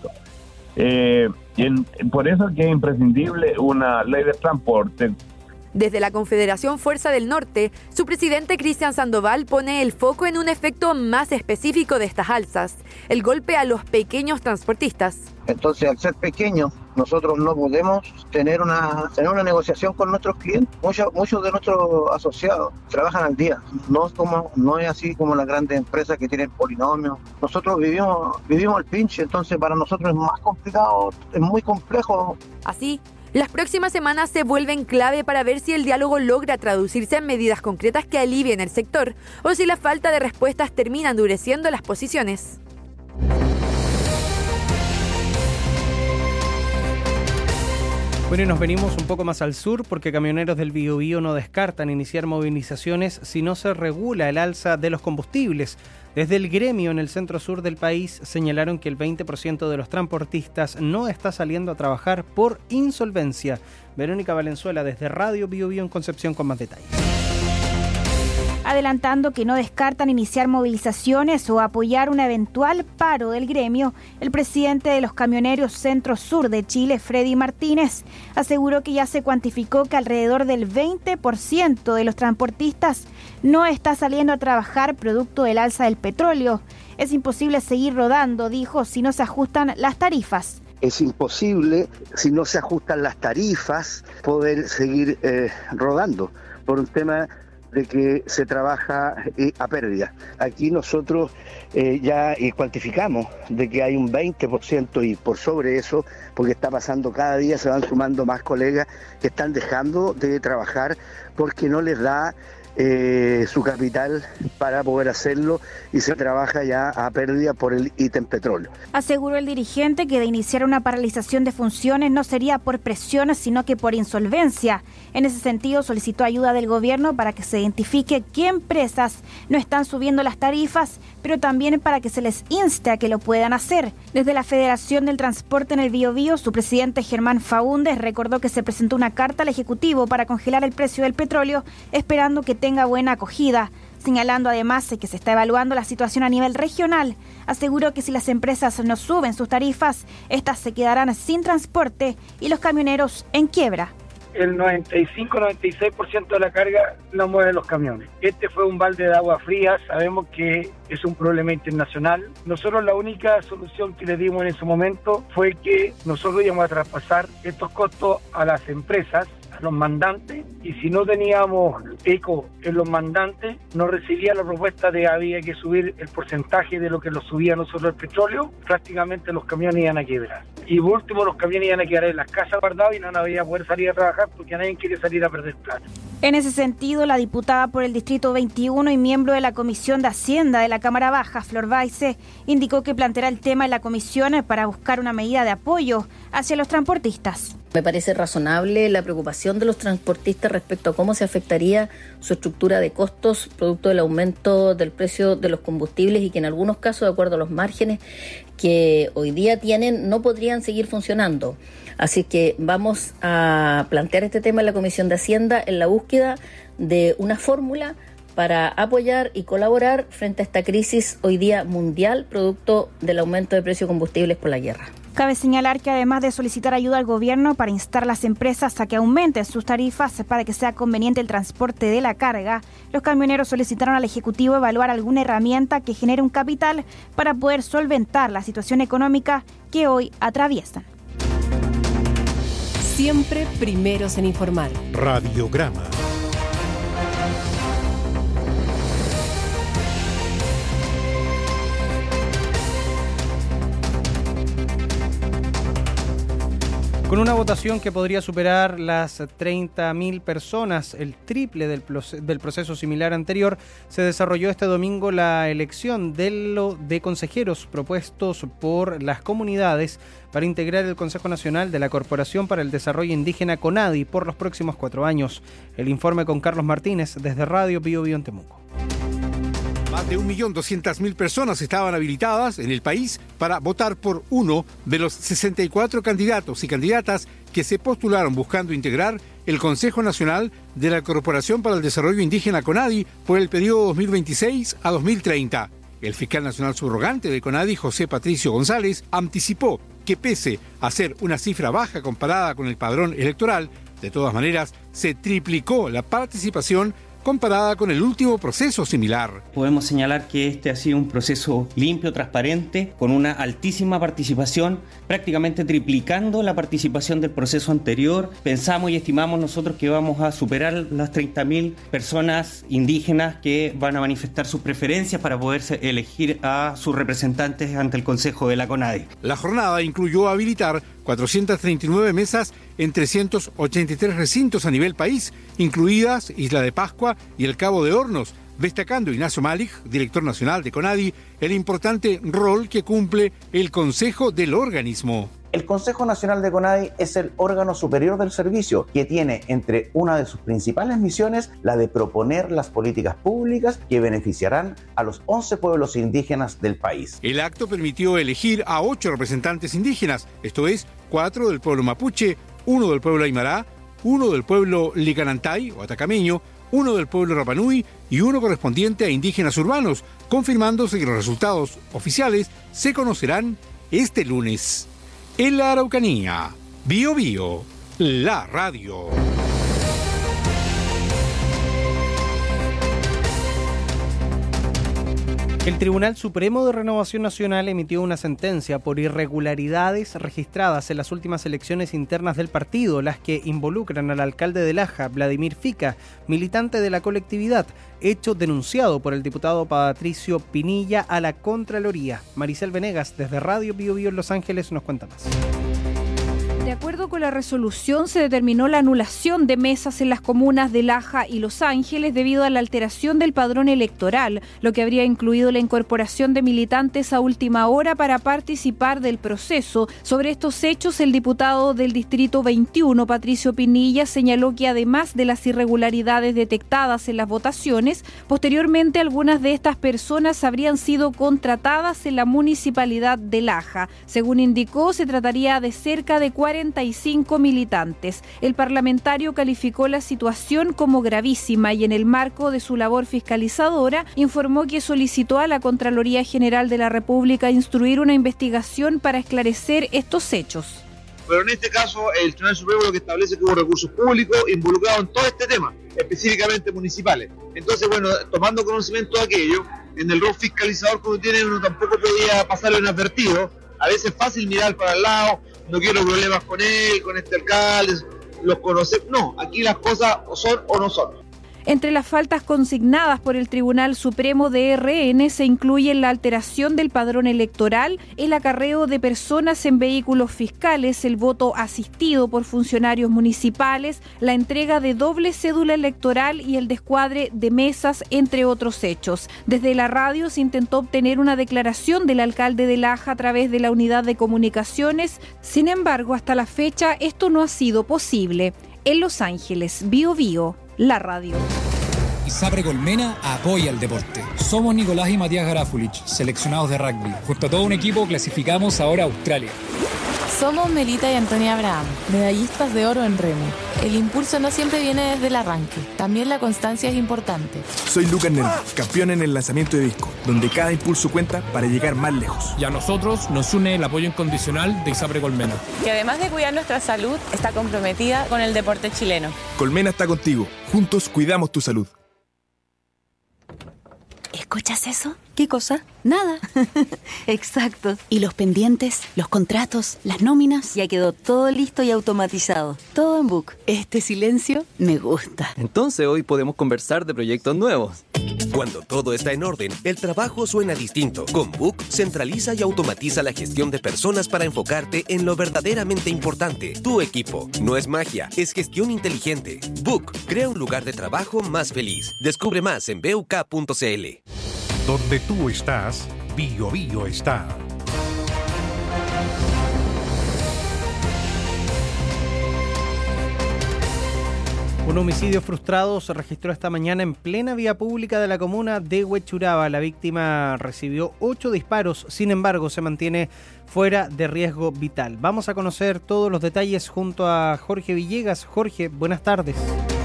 Por eso que es imprescindible una ley de transporte. Desde la Confederación Fuerza del Norte, su presidente Cristian Sandoval pone el foco en un efecto más específico de estas alzas, el golpe a los pequeños transportistas. Entonces, al ser pequeños, nosotros no podemos tener una negociación con nuestros clientes. Muchos de nuestros asociados trabajan al día, no es así como las grandes empresas que tienen polinomios. Nosotros vivimos al pinche, entonces para nosotros es más complicado, es muy complejo. Así, las próximas semanas se vuelven clave para ver si el diálogo logra traducirse en medidas concretas que alivien el sector o si la falta de respuestas termina endureciendo las posiciones. Bueno, y nos venimos un poco más al sur porque camioneros del Biobío no descartan iniciar movilizaciones si no se regula el alza de los combustibles. Desde el gremio en el centro sur del país señalaron que el 20% de los transportistas no está saliendo a trabajar por insolvencia. Verónica Valenzuela desde Radio Biobío en Concepción con más detalles. Adelantando que no descartan iniciar movilizaciones o apoyar un eventual paro del gremio, el presidente de los camioneros Centro-Sur de Chile, Freddy Martínez, aseguró que ya se cuantificó que alrededor del 20% de los transportistas no está saliendo a trabajar producto del alza del petróleo. Es imposible seguir rodando, dijo, si no se ajustan las tarifas. Es imposible, si no se ajustan las tarifas, poder seguir rodando por un tema de que se trabaja a pérdida. Aquí nosotros ya cuantificamos de que hay un 20% y por sobre eso, porque está pasando cada día, se van sumando más colegas que están dejando de trabajar porque no les da su capital para poder hacerlo y se trabaja ya a pérdida por el ítem petróleo. Aseguró el dirigente que de iniciar una paralización de funciones no sería por presiones, sino que por insolvencia. En ese sentido, solicitó ayuda del gobierno para que se identifique qué empresas no están subiendo las tarifas, pero también para que se les inste a que lo puedan hacer. Desde la Federación del Transporte en el Biobío, su presidente Germán Faúndez recordó que se presentó una carta al Ejecutivo para congelar el precio del petróleo, esperando que tenga buena acogida. Señalando además que se está evaluando la situación a nivel regional, aseguró que si las empresas no suben sus tarifas, estas se quedarán sin transporte y los camioneros en quiebra. El 95-96% de la carga no mueven los camiones. Este fue un balde de agua fría, sabemos que es un problema internacional. Nosotros la única solución que le dimos en ese momento fue que nosotros íbamos a traspasar estos costos a las empresas, a los mandantes, y si no teníamos eco en los mandantes, no recibía la propuesta de había que subir el porcentaje de lo que lo subía nosotros el petróleo, prácticamente los camiones iban a quebrar. Y por último, los camiones iban a quedar en las casas guardados y no había poder salir a trabajar porque nadie quiere salir a perder plata. En ese sentido, la diputada por el Distrito 21 y miembro de la Comisión de Hacienda de la Cámara Baja, Flor Baice, indicó que planteará el tema en la comisión para buscar una medida de apoyo hacia los transportistas. Me parece razonable la preocupación de los transportistas respecto a cómo se afectaría su estructura de costos producto del aumento del precio de los combustibles y que en algunos casos, de acuerdo a los márgenes que hoy día tienen, no podrían seguir funcionando. Así que vamos a plantear este tema en la Comisión de Hacienda en la búsqueda de una fórmula para apoyar y colaborar frente a esta crisis hoy día mundial producto del aumento de precios de combustibles por la guerra. Cabe señalar que además de solicitar ayuda al gobierno para instar a las empresas a que aumenten sus tarifas para que sea conveniente el transporte de la carga, los camioneros solicitaron al Ejecutivo evaluar alguna herramienta que genere un capital para poder solventar la situación económica que hoy atraviesan. Siempre primeros en informar. Radiograma. Con una votación que podría superar las 30.000 personas, el triple del proceso similar anterior, se desarrolló este domingo la elección de consejeros propuestos por las comunidades para integrar el Consejo Nacional de la Corporación para el Desarrollo Indígena CONADI por los próximos 4 años. El informe con Carlos Martínez desde Radio Bio Bio en Temuco. Más de 1.200.000 personas estaban habilitadas en el país para votar por uno de los 64 candidatos y candidatas que se postularon buscando integrar el Consejo Nacional de la Corporación para el Desarrollo Indígena CONADI por el periodo 2026 a 2030. El fiscal nacional subrogante de CONADI, José Patricio González, anticipó que pese a ser una cifra baja comparada con el padrón electoral, de todas maneras se triplicó la participación comparada con el último proceso similar. Podemos señalar que este ha sido un proceso limpio, transparente, con una altísima participación, prácticamente triplicando la participación del proceso anterior. Pensamos y estimamos nosotros que vamos a superar las 30.000 personas indígenas que van a manifestar sus preferencias para poder elegir a sus representantes ante el Consejo de la CONADI. La jornada incluyó habilitar 439 mesas en 383 recintos a nivel país, incluidas Isla de Pascua y el Cabo de Hornos, destacando Ignacio Malich, director nacional de CONADI, el importante rol que cumple el Consejo del organismo. El Consejo Nacional de CONADI es el órgano superior del servicio que tiene entre una de sus principales misiones la de proponer las políticas públicas que beneficiarán a los 11 pueblos indígenas del país. El acto permitió elegir a 8 representantes indígenas, esto es, 4 del pueblo mapuche, 1 del pueblo aymara, 1 del pueblo licanantay o atacameño, 1 del pueblo rapanui y 1 correspondiente a indígenas urbanos, confirmándose que los resultados oficiales se conocerán este lunes. En la Araucanía, Bio Bio, la radio. El Tribunal Supremo de Renovación Nacional emitió una sentencia por irregularidades registradas en las últimas elecciones internas del partido, las que involucran al alcalde de Laja, Vladimir Fica, militante de la colectividad, hecho denunciado por el diputado Patricio Pinilla a la Contraloría. Maricel Venegas, desde Radio Bio Bio en Los Ángeles, nos cuenta más. De acuerdo con la resolución, se determinó la anulación de mesas en las comunas de Laja y Los Ángeles debido a la alteración del padrón electoral, lo que habría incluido la incorporación de militantes a última hora para participar del proceso. Sobre estos hechos, el diputado del Distrito 21, Patricio Pinilla, señaló que además de las irregularidades detectadas en las votaciones, posteriormente algunas de estas personas habrían sido contratadas en la municipalidad de Laja. Según indicó, se trataría de cerca de 45 militantes. El parlamentario calificó la situación como gravísima y en el marco de su labor fiscalizadora informó que solicitó a la Contraloría General de la República instruir una investigación para esclarecer estos hechos. Pero en este caso el Tribunal Supremo lo que establece que hubo recursos públicos involucrados en todo este tema, específicamente municipales. Entonces, bueno, tomando conocimiento de aquello, en el rol fiscalizador que uno tiene, uno tampoco podía pasarlo inadvertido. A veces es fácil mirar para el lado, no quiero problemas con él, con este alcalde, los conocer. No, aquí las cosas o son o no son. Entre las faltas consignadas por el Tribunal Supremo de RN se incluyen la alteración del padrón electoral, el acarreo de personas en vehículos fiscales, el voto asistido por funcionarios municipales, la entrega de doble cédula electoral y el descuadre de mesas, entre otros hechos. Desde la radio se intentó obtener una declaración del alcalde de Laja a través de la unidad de comunicaciones. Sin embargo, hasta la fecha esto no ha sido posible. En Los Ángeles, Bio Bio, la radio. ISAPRE Colmena apoya el deporte. Somos Nicolás y Matías Garafulich, seleccionados de rugby. Junto a todo un equipo clasificamos ahora a Australia. Somos Melita y Antonia Abraham, medallistas de oro en remo. El impulso no siempre viene desde el arranque, también la constancia es importante. Soy Lucas Nel, campeón en el lanzamiento de disco, donde cada impulso cuenta para llegar más lejos. Y a nosotros nos une el apoyo incondicional de ISAPRE Colmena, que además de cuidar nuestra salud, está comprometida con el deporte chileno. Colmena está contigo, juntos cuidamos tu salud. ¿Escuchas eso? ¿Qué cosa? Nada. Exacto. Y los pendientes, los contratos, las nóminas, ya quedó todo listo y automatizado. Todo en Book. Este silencio me gusta. Entonces hoy podemos conversar de proyectos nuevos. Cuando todo está en orden, el trabajo suena distinto. Con Book, centraliza y automatiza la gestión de personas para enfocarte en lo verdaderamente importante, tu equipo. No es magia, es gestión inteligente. Book, crea un lugar de trabajo más feliz. Descubre más en buk.cl. Donde tú estás, BioBio está. Un homicidio frustrado se registró esta mañana en plena vía pública de la comuna de Huechuraba. La víctima recibió 8 disparos, sin embargo se mantiene fuera de riesgo vital. Vamos a conocer todos los detalles junto a Jorge Villegas. Jorge, buenas tardes.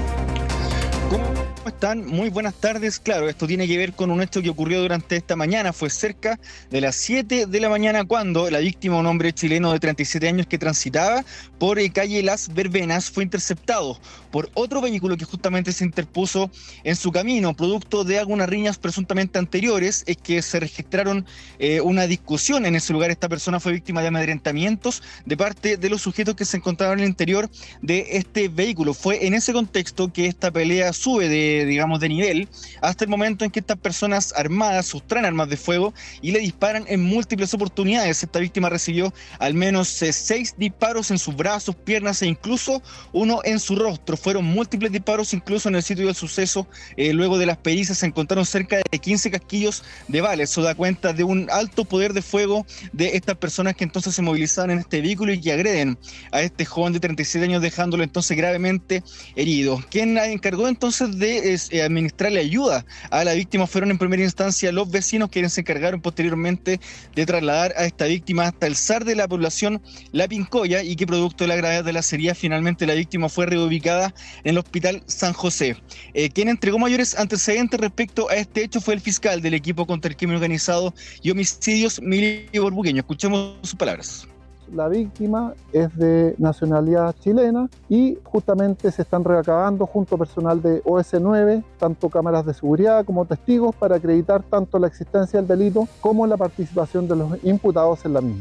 ¿Cómo están? Muy buenas tardes. Claro, esto tiene que ver con un hecho que ocurrió durante esta mañana. Fue cerca de las 7 de la mañana cuando la víctima, un hombre chileno de 37 años que transitaba por calle Las Verbenas, fue interceptado por otro vehículo que justamente se interpuso en su camino. Producto de algunas riñas presuntamente anteriores, es que se registraron una discusión en ese lugar. Esta persona fue víctima de amedrentamientos de parte de los sujetos que se encontraban en el interior de este vehículo. Fue en ese contexto que esta pelea sube de nivel, hasta el momento en que estas personas armadas sustraen armas de fuego y le disparan en múltiples oportunidades. Esta víctima recibió al menos 6 disparos en sus brazos, piernas e incluso uno en su rostro. Fueron múltiples disparos incluso en el sitio del suceso. Luego de las pericias se encontraron cerca de 15 casquillos de balas. Eso da cuenta de un alto poder de fuego de estas personas que entonces se movilizaban en este vehículo y que agreden a este joven de 37 años, dejándolo entonces gravemente herido. Quien encargó entonces de administrarle ayuda a la víctima fueron en primera instancia los vecinos, quienes se encargaron posteriormente de trasladar a esta víctima hasta el SAR de la población La Pincoya, y que producto de la gravedad de las heridas finalmente la víctima fue reubicada en el Hospital San José. Quien entregó mayores antecedentes respecto a este hecho fue el fiscal del equipo contra el crimen organizado y homicidios, Emilio Borbuqueño. Escuchemos sus palabras. La víctima es de nacionalidad chilena y justamente se están recabando junto a personal de OS9, tanto cámaras de seguridad como testigos, para acreditar tanto la existencia del delito como la participación de los imputados en la misma.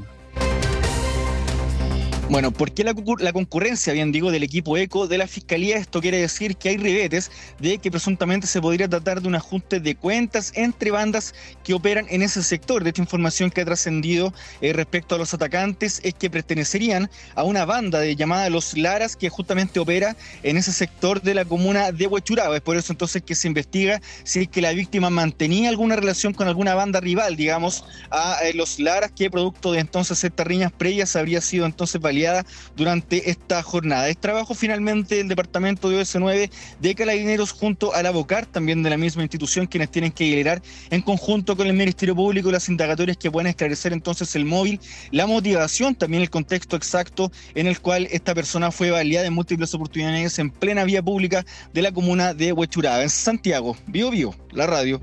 Bueno, ¿por qué la concurrencia, bien digo, del equipo ECO de la Fiscalía? Esto quiere decir que hay ribetes de que presuntamente se podría tratar de un ajuste de cuentas entre bandas que operan en ese sector. De esta información que ha trascendido respecto a los atacantes es que pertenecerían a una banda llamada Los Laras, que justamente opera en ese sector de la comuna de Huechuraba. Es por eso entonces que se investiga si es que la víctima mantenía alguna relación con alguna banda rival, digamos, a Los Laras, que producto de entonces estas riñas previas habría sido entonces validada durante esta jornada. Es trabajo finalmente del departamento de OS9 de Carabineros junto a la BOCAR, también de la misma institución, quienes tienen que liderar en conjunto con el Ministerio Público las indagatorias que pueden esclarecer entonces el móvil, la motivación, también el contexto exacto en el cual esta persona fue baleada en múltiples oportunidades en plena vía pública de la comuna de Huechuraba. En Santiago, BioBio, la radio.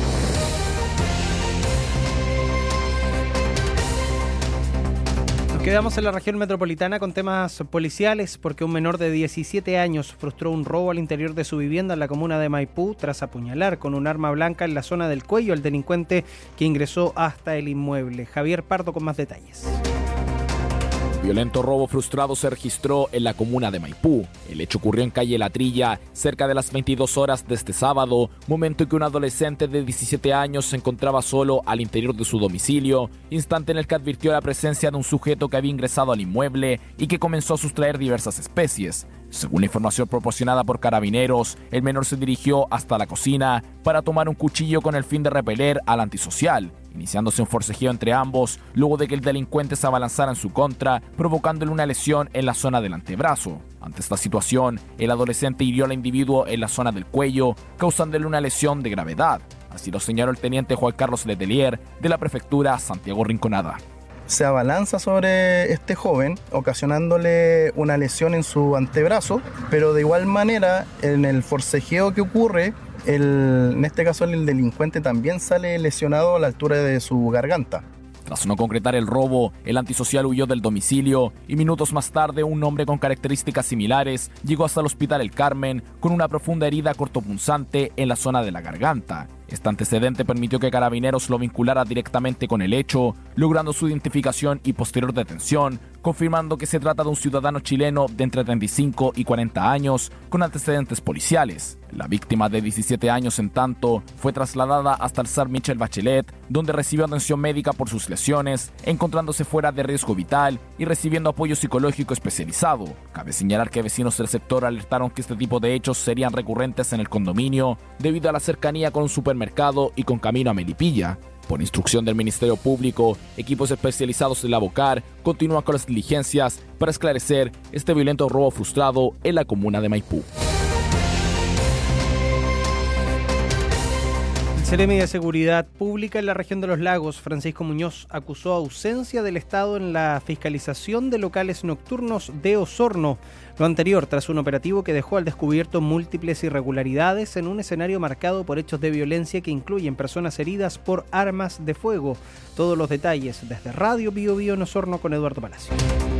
Quedamos en la región metropolitana con temas policiales porque un menor de 17 años frustró un robo al interior de su vivienda en la comuna de Maipú tras apuñalar con un arma blanca en la zona del cuello al delincuente que ingresó hasta el inmueble. Javier Pardo con más detalles. Violento robo frustrado se registró en la comuna de Maipú. El hecho ocurrió en calle La Trilla, cerca de las 22 horas de este sábado, momento en que un adolescente de 17 años se encontraba solo al interior de su domicilio, instante en el que advirtió la presencia de un sujeto que había ingresado al inmueble y que comenzó a sustraer diversas especies. Según la información proporcionada por Carabineros, el menor se dirigió hasta la cocina para tomar un cuchillo con el fin de repeler al antisocial, iniciándose un forcejeo entre ambos luego de que el delincuente se abalanzara en su contra, provocándole una lesión en la zona del antebrazo. Ante esta situación, el adolescente hirió al individuo en la zona del cuello, causándole una lesión de gravedad. Así lo señaló el teniente Juan Carlos Letelier de la prefectura Santiago Rinconada. Se abalanza sobre este joven, ocasionándole una lesión en su antebrazo, pero de igual manera, en el forcejeo que ocurre, en este caso el delincuente también sale lesionado a la altura de su garganta. Tras no concretar el robo, el antisocial huyó del domicilio y minutos más tarde un hombre con características similares llegó hasta el Hospital El Carmen con una profunda herida cortopunzante en la zona de la garganta. Este antecedente permitió que Carabineros lo vinculara directamente con el hecho, logrando su identificación y posterior detención, confirmando que se trata de un ciudadano chileno de entre 35 y 40 años con antecedentes policiales. La víctima de 17 años, en tanto, fue trasladada hasta el SAR Michelle Bachelet, donde recibió atención médica por sus lesiones, encontrándose fuera de riesgo vital y recibiendo apoyo psicológico especializado. Cabe señalar que vecinos del sector alertaron que este tipo de hechos serían recurrentes en el condominio debido a la cercanía con un supermercado y con camino a Melipilla. Por instrucción del Ministerio Público, equipos especializados de la BOCAR continúan con las diligencias para esclarecer este violento robo frustrado en la comuna de Maipú. El Seremi de Seguridad Pública en la región de Los Lagos, Francisco Muñoz, acusó ausencia del Estado en la fiscalización de locales nocturnos de Osorno. Lo anterior tras un operativo que dejó al descubierto múltiples irregularidades en un escenario marcado por hechos de violencia que incluyen personas heridas por armas de fuego. Todos los detalles desde Radio Bio Bio en Osorno con Eduardo Palacio.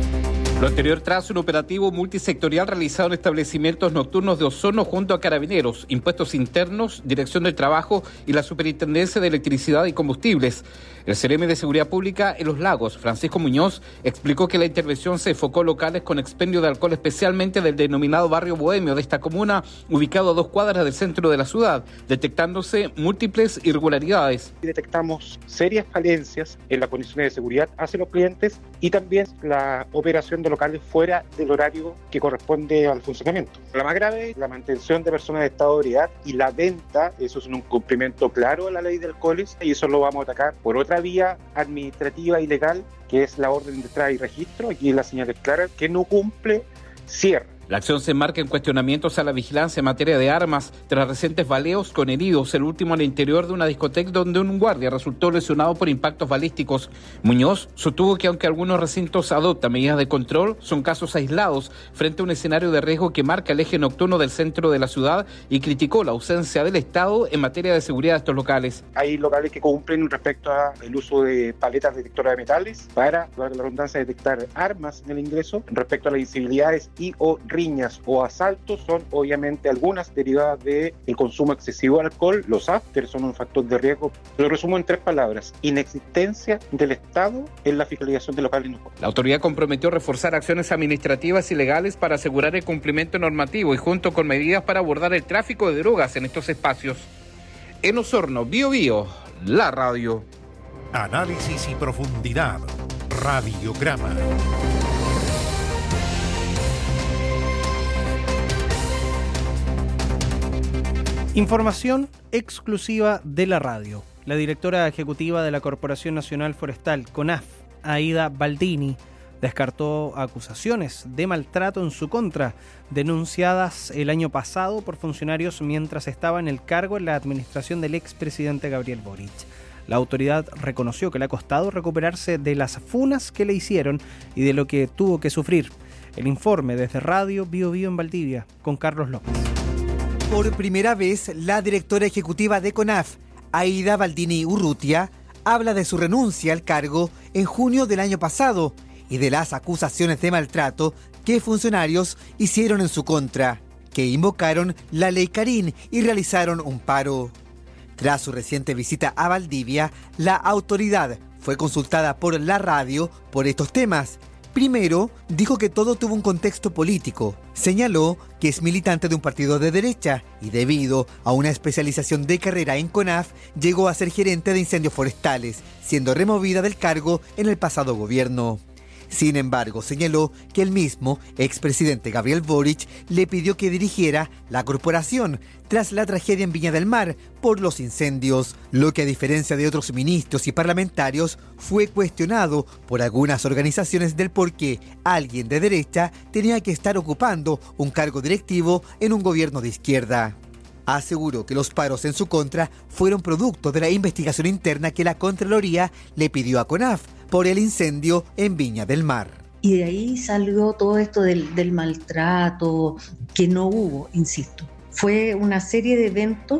Lo anterior tras un operativo multisectorial realizado en establecimientos nocturnos de Osorno junto a Carabineros, Impuestos Internos, Dirección del Trabajo y la Superintendencia de Electricidad y Combustibles. El Seremi de Seguridad Pública en Los Lagos, Francisco Muñoz, explicó que la intervención se enfocó en locales con expendio de alcohol, especialmente del denominado barrio bohemio de esta comuna, ubicado a 2 cuadras del centro de la ciudad, detectándose múltiples irregularidades. Detectamos serias falencias en las condiciones de seguridad hacia los clientes y también la operación de locales fuera del horario que corresponde al funcionamiento. La más grave, la mantención de personas de estado de ebriedad y la venta, eso es un incumplimiento claro de la ley de alcoholes y eso lo vamos a atacar por otra vía administrativa y legal, que es la orden de entrada y registro. Aquí la señal es clara, que no cumple, cierra. La acción se enmarca en cuestionamientos a la vigilancia en materia de armas tras recientes baleos con heridos, el último al interior de una discoteca donde un guardia resultó lesionado por impactos balísticos. Muñoz sostuvo que aunque algunos recintos adoptan medidas de control, son casos aislados frente a un escenario de riesgo que marca el eje nocturno del centro de la ciudad y criticó la ausencia del Estado en materia de seguridad de estos locales. Hay locales que cumplen respecto al uso de paletas detectoras de metales para, la redundancia, detectar armas en el ingreso. Respecto a las incivilidades y o riñas o asaltos, son obviamente algunas derivadas del consumo excesivo de alcohol. Los afters son un factor de riesgo. Lo resumo en 3 palabras: inexistencia del Estado en la fiscalización de locales nocturnos. La autoridad comprometió reforzar acciones administrativas y legales para asegurar el cumplimiento normativo y junto con medidas para abordar el tráfico de drogas en estos espacios. En Osorno, Bio Bio, la radio. Análisis y profundidad. Radiograma. Información exclusiva de la radio. La directora ejecutiva de la Corporación Nacional Forestal, CONAF, Aida Baldini, descartó acusaciones de maltrato en su contra, denunciadas el año pasado por funcionarios mientras estaba en el cargo en la administración del expresidente Gabriel Boric. La autoridad reconoció que le ha costado recuperarse de las funas que le hicieron y de lo que tuvo que sufrir. El informe desde Radio Bio Bio en Valdivia, con Carlos López. Por primera vez, la directora ejecutiva de CONAF, Aida Baldini Urrutia, habla de su renuncia al cargo en junio del año pasado y de las acusaciones de maltrato que funcionarios hicieron en su contra, que invocaron la ley Carín y realizaron un paro. Tras su reciente visita a Valdivia, la autoridad fue consultada por la radio por estos temas. Primero, dijo que todo tuvo un contexto político. Señaló que es militante de un partido de derecha y debido a una especialización de carrera en CONAF, llegó a ser gerente de incendios forestales, siendo removida del cargo en el pasado gobierno. Sin embargo, señaló que el mismo expresidente Gabriel Boric le pidió que dirigiera la corporación tras la tragedia en Viña del Mar por los incendios, lo que a diferencia de otros ministros y parlamentarios fue cuestionado por algunas organizaciones del por qué alguien de derecha tenía que estar ocupando un cargo directivo en un gobierno de izquierda. Aseguró que los paros en su contra fueron producto de la investigación interna que la Contraloría le pidió a CONAF por el incendio en Viña del Mar. Y de ahí salió todo esto del maltrato, que no hubo, insisto. Fue una serie de eventos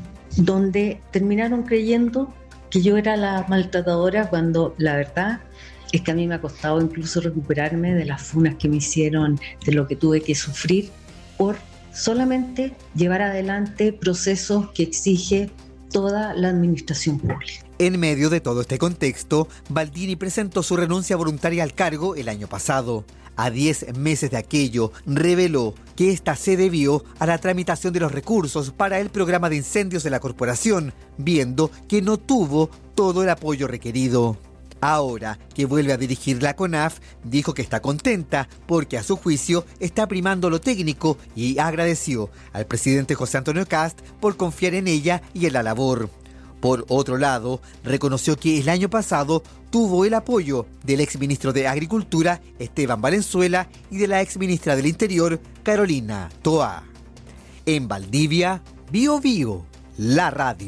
donde terminaron creyendo que yo era la maltratadora, cuando la verdad es que a mí me ha costado incluso recuperarme de las funas que me hicieron, de lo que tuve que sufrir por solamente llevar adelante procesos que exige toda la administración pública. En medio de todo este contexto, Baldini presentó su renuncia voluntaria al cargo el año pasado. A 10 meses de aquello, reveló que esta se debió a la tramitación de los recursos para el programa de incendios de la corporación, viendo que no tuvo todo el apoyo requerido. Ahora que vuelve a dirigir la CONAF, dijo que está contenta porque a su juicio está primando lo técnico y agradeció al presidente José Antonio Kast por confiar en ella y en la labor. Por otro lado, reconoció que el año pasado tuvo el apoyo del exministro de Agricultura, Esteban Valenzuela, y de la exministra del Interior, Carolina Toa. En Valdivia, Bio Bio, la radio.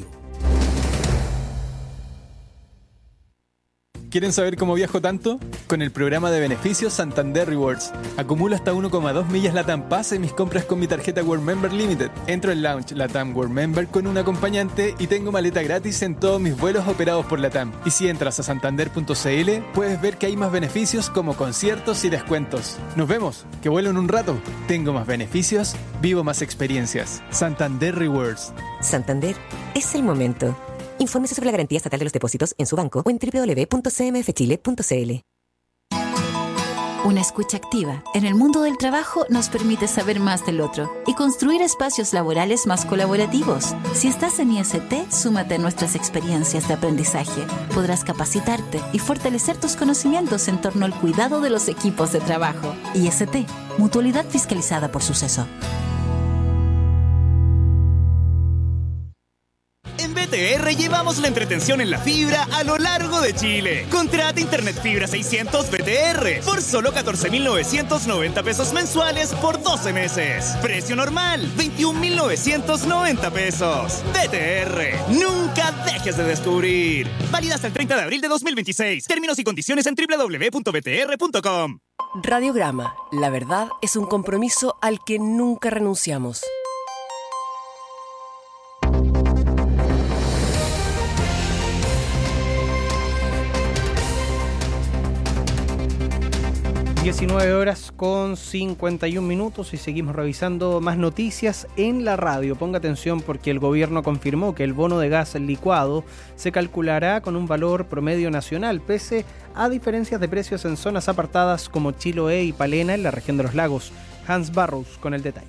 ¿Quieren saber cómo viajo tanto? Con el programa de beneficios Santander Rewards. Acumulo hasta 1,2 millas LATAM Pass en mis compras con mi tarjeta World Member Limited. Entro en Lounge LATAM World Member con un acompañante y tengo maleta gratis en todos mis vuelos operados por LATAM. Y si entras a santander.cl, puedes ver que hay más beneficios como conciertos y descuentos. Nos vemos, que vuelo en un rato. Tengo más beneficios, vivo más experiencias. Santander Rewards. Santander es el momento. Infórmese sobre la garantía estatal de los depósitos en su banco o en www.cmfchile.cl. Una escucha activa en el mundo del trabajo nos permite saber más del otro y construir espacios laborales más colaborativos. Si estás en IST, súmate a nuestras experiencias de aprendizaje. Podrás capacitarte y fortalecer tus conocimientos en torno al cuidado de los equipos de trabajo. IST, Mutualidad Fiscalizada por Suceso. En BTR llevamos la entretención en la fibra a lo largo de Chile. Contrata Internet Fibra 600 BTR por solo 14.990 pesos mensuales por 12 meses. Precio normal, 21.990 pesos. BTR, nunca dejes de descubrir. Válida hasta el 30 de abril de 2026. Términos y condiciones en www.btr.com. Radiograma, la verdad es un compromiso al que nunca renunciamos. (19:51) y seguimos revisando más noticias en la radio. Ponga atención porque el gobierno confirmó que el bono de gas licuado se calculará con un valor promedio nacional, pese a diferencias de precios en zonas apartadas como Chiloé y Palena en la región de los lagos. Hans Barrows con el detalle.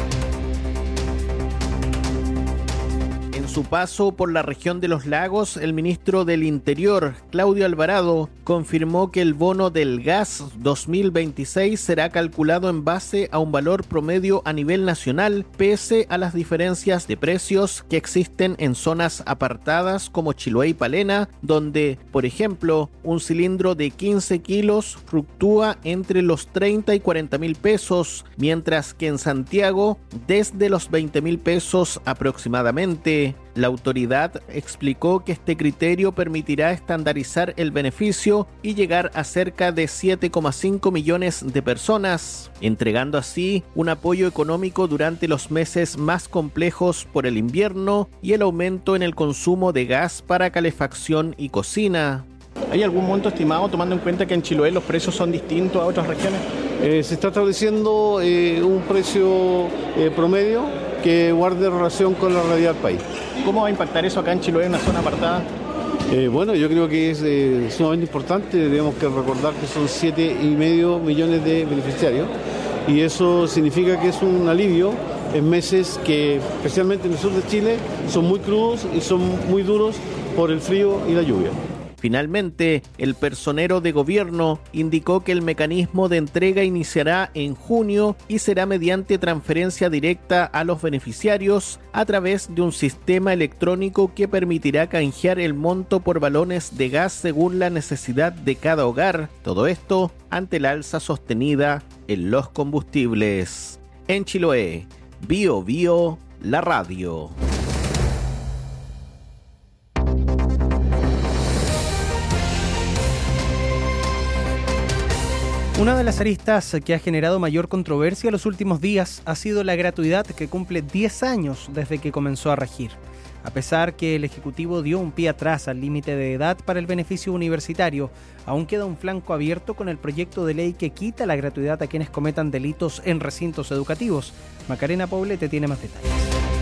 En su paso por la región de los lagos, el ministro del Interior, Claudio Alvarado, confirmó que el bono del gas 2026 será calculado en base a un valor promedio a nivel nacional, pese a las diferencias de precios que existen en zonas apartadas como Chiloé y Palena, donde, por ejemplo, un cilindro de 15 kilos fluctúa entre los 30 y 40 mil pesos, mientras que en Santiago, desde los 20 mil pesos aproximadamente. La autoridad explicó que este criterio permitirá estandarizar el beneficio y llegar a cerca de 7,5 millones de personas, entregando así un apoyo económico durante los meses más complejos por el invierno y el aumento en el consumo de gas para calefacción y cocina. ¿Hay algún monto estimado tomando en cuenta que en Chiloé los precios son distintos a otras regiones? Se está estableciendo un precio promedio que guarde relación con la realidad del país. ¿Cómo va a impactar eso acá en Chiloé, en una zona apartada? Bueno, yo creo que es sumamente importante. Tenemos que recordar que son 7,5 millones de beneficiarios y eso significa que es un alivio en meses que, especialmente en el sur de Chile, son muy crudos y son muy duros por el frío y la lluvia. Finalmente, el personero de gobierno indicó que el mecanismo de entrega iniciará en junio y será mediante transferencia directa a los beneficiarios a través de un sistema electrónico que permitirá canjear el monto por balones de gas según la necesidad de cada hogar. Todo esto ante la alza sostenida en los combustibles. En Chiloé, Bio Bio, la radio. Una de las aristas que ha generado mayor controversia en los últimos días ha sido la gratuidad que cumple 10 años desde que comenzó a regir. A pesar que el Ejecutivo dio un pie atrás al límite de edad para el beneficio universitario, aún queda un flanco abierto con el proyecto de ley que quita la gratuidad a quienes cometan delitos en recintos educativos. Macarena Poblete tiene más detalles.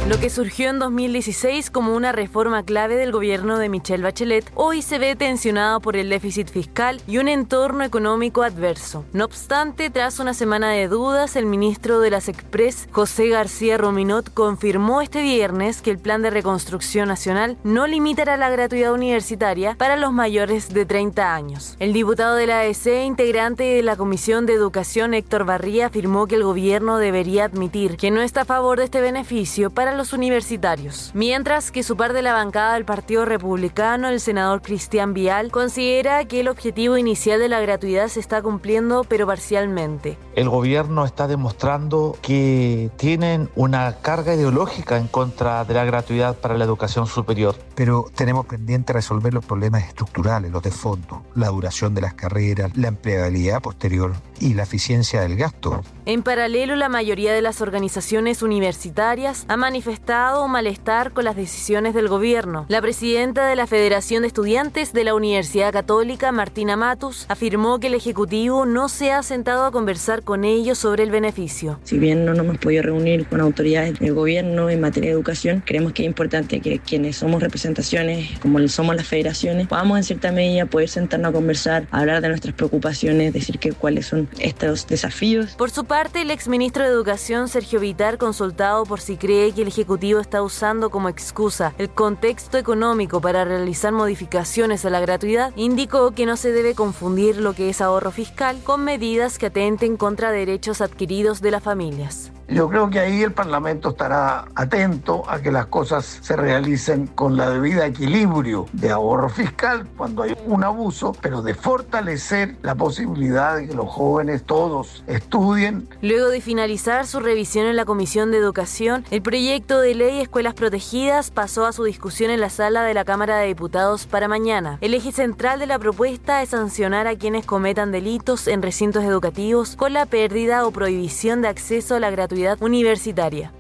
Lo que surgió en 2016 como una reforma clave del gobierno de Michelle Bachelet, hoy se ve tensionado por el déficit fiscal y un entorno económico adverso. No obstante, tras una semana de dudas, el ministro de las Express, José García Rominot, confirmó este viernes que el plan de reconstrucción nacional no limitará la gratuidad universitaria para los mayores de 30 años. El diputado de la AEC, integrante de la Comisión de Educación, Héctor Barría, afirmó que el gobierno debería admitir que no está a favor de este beneficio para los universitarios. Mientras que su par de la bancada del Partido Republicano, el senador Cristian Vial, considera que el objetivo inicial de la gratuidad se está cumpliendo, pero parcialmente. El gobierno está demostrando que tienen una carga ideológica en contra de la gratuidad para la educación superior. Pero tenemos pendiente resolver los problemas estructurales, los de fondo, la duración de las carreras, la empleabilidad posterior y la eficiencia del gasto. En paralelo, la mayoría de las organizaciones universitarias ha manifestado malestar con las decisiones del gobierno. La presidenta de la Federación de Estudiantes de la Universidad Católica, Martina Matus, afirmó que el Ejecutivo no se ha sentado a conversar con ellos sobre el beneficio. Si bien no nos hemos podido reunir con autoridades del gobierno en materia de educación, creemos que es importante que quienes somos representaciones, como somos las federaciones, podamos en cierta medida poder sentarnos a conversar, hablar de nuestras preocupaciones, decir cuáles son estos desafíos. Por su parte, el exministro de Educación, Sergio Vittar, consultado por si cree que el Ejecutivo está usando como excusa el contexto económico para realizar modificaciones a la gratuidad, indicó que no se debe confundir lo que es ahorro fiscal con medidas que atenten contra derechos adquiridos de las familias. Yo creo que ahí el Parlamento estará atento a que las cosas se realicen con la debida equilibrio de ahorro fiscal cuando hay un abuso, pero de fortalecer la posibilidad de que los jóvenes todos estudien. Luego de finalizar su revisión en la Comisión de Educación, el proyecto de ley Escuelas Protegidas pasó a su discusión en la sala de la Cámara de Diputados para mañana. El eje central de la propuesta es sancionar a quienes cometan delitos en recintos educativos con la pérdida o prohibición de acceso a la gratuidad universitaria.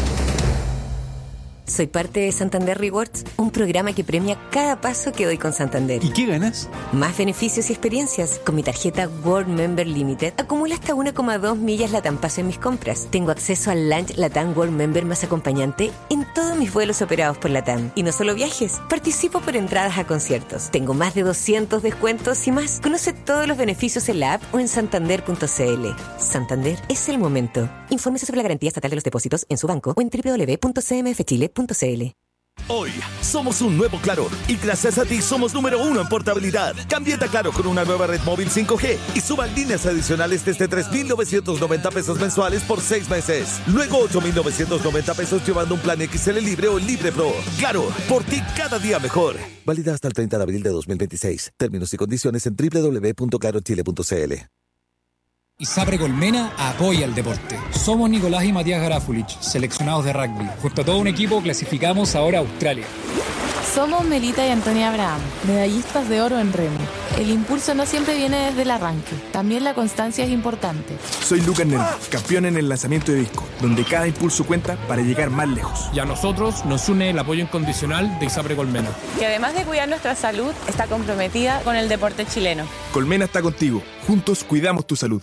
Soy parte de Santander Rewards, un programa que premia cada paso que doy con Santander. ¿Y qué ganas? Más beneficios y experiencias. Con mi tarjeta World Member Limited acumulo hasta 1,2 millas LATAM Paso en mis compras. Tengo acceso al Lunch LATAM World Member más acompañante en todos mis vuelos operados por LATAM. Y no solo viajes, participo por entradas a conciertos. Tengo más de 200 descuentos y más. Conoce todos los beneficios en la app o en santander.cl. Santander es el momento. Infórmese sobre la garantía estatal de los depósitos en su banco o en www.cmfchile.cl. Hoy somos un nuevo Claro y gracias a ti somos número 1 en portabilidad. Cámbiate a Claro con una nueva red móvil 5G y suban líneas adicionales desde 3,990 pesos mensuales por 6 meses. Luego 8,990 pesos llevando un plan XL Libre o Libre Pro. Claro, por ti cada día mejor. Válida hasta el 30 de abril de 2026. Términos y condiciones en www.clarochile.cl. ISAPRE Colmena apoya el deporte. Somos Nicolás y Matías Garafulich, seleccionados de rugby. Junto a todo un equipo clasificamos ahora a Australia. Somos Melita y Antonia Abraham, medallistas de oro en remo. El impulso no siempre viene desde el arranque, también la constancia es importante. Soy Lucas Neri, campeón en el lanzamiento de disco, donde cada impulso cuenta para llegar más lejos. Y a nosotros nos une el apoyo incondicional de ISAPRE Colmena, que además de cuidar nuestra salud, está comprometida con el deporte chileno. Colmena está contigo, juntos cuidamos tu salud.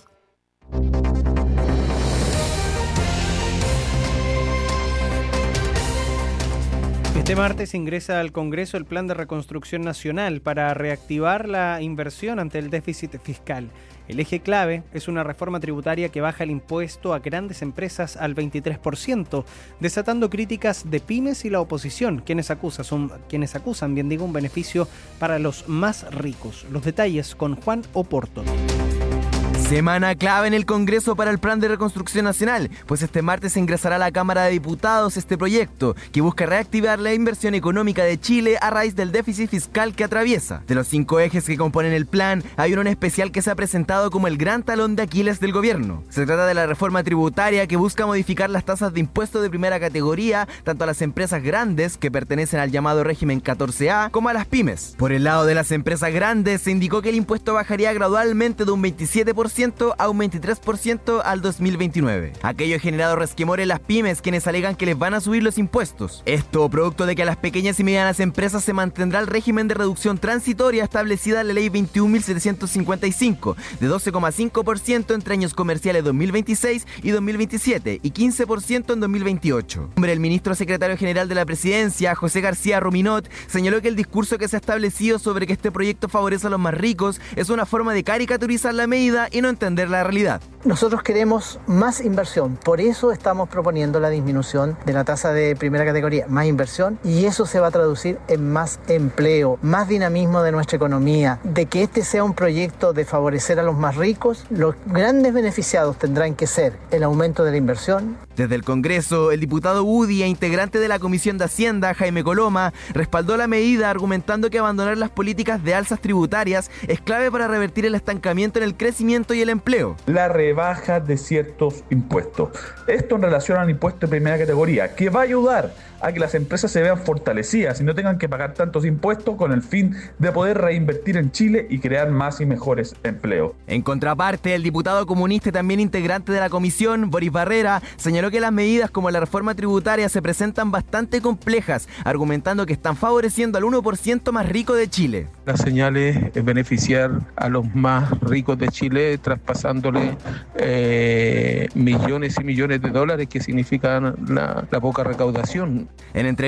Este martes ingresa al Congreso el Plan de Reconstrucción Nacional para reactivar la inversión ante el déficit fiscal. El eje clave es una reforma tributaria que baja el impuesto a grandes empresas al 23%, desatando críticas de pymes y la oposición, quienes acusan un beneficio para los más ricos. Los detalles con Juan Oporto. Semana clave en el Congreso para el Plan de Reconstrucción Nacional, pues este martes ingresará a la Cámara de Diputados este proyecto que busca reactivar la inversión económica de Chile a raíz del déficit fiscal que atraviesa. De los 5 ejes que componen el plan, hay uno en especial que se ha presentado como el gran talón de Aquiles del gobierno. Se trata de la reforma tributaria que busca modificar las tasas de impuesto de primera categoría, tanto a las empresas grandes, que pertenecen al llamado régimen 14A, como a las pymes. Por el lado de las empresas grandes, se indicó que el impuesto bajaría gradualmente de un 27% 23% a un 23% al 2029. Aquello ha generado resquemor en las pymes, quienes alegan que les van a subir los impuestos. Esto producto de que a las pequeñas y medianas empresas se mantendrá el régimen de reducción transitoria establecida en la ley 21.755 de 12,5% entre años comerciales 2026 y 2027 y 15% en 2028. El ministro secretario general de la presidencia, José García Ruminot, señaló que el discurso que se ha establecido sobre que este proyecto favorece a los más ricos es una forma de caricaturizar la medida y no entender la realidad. Nosotros queremos más inversión, por eso estamos proponiendo la disminución de la tasa de primera categoría, más inversión, y eso se va a traducir en más empleo, más dinamismo de nuestra economía, de que este sea un proyecto de favorecer a los más ricos. Los grandes beneficiados tendrán que ser el aumento de la inversión. Desde el Congreso, el diputado Udi e integrante de la Comisión de Hacienda, Jaime Coloma, respaldó la medida argumentando que abandonar las políticas de alzas tributarias es clave para revertir el estancamiento en el crecimiento y el empleo. La rebaja de ciertos impuestos. Esto en relación al impuesto de primera categoría, que va a ayudar a que las empresas se vean fortalecidas y no tengan que pagar tantos impuestos con el fin de poder reinvertir en Chile y crear más y mejores empleos. En contraparte, el diputado comunista y también integrante de la comisión, Boris Barrera, señaló que las medidas como la reforma tributaria se presentan bastante complejas, argumentando que están favoreciendo al 1% más rico de Chile. La señal es beneficiar a los más ricos de Chile, traspasándole millones y millones de dólares que significan la poca recaudación. En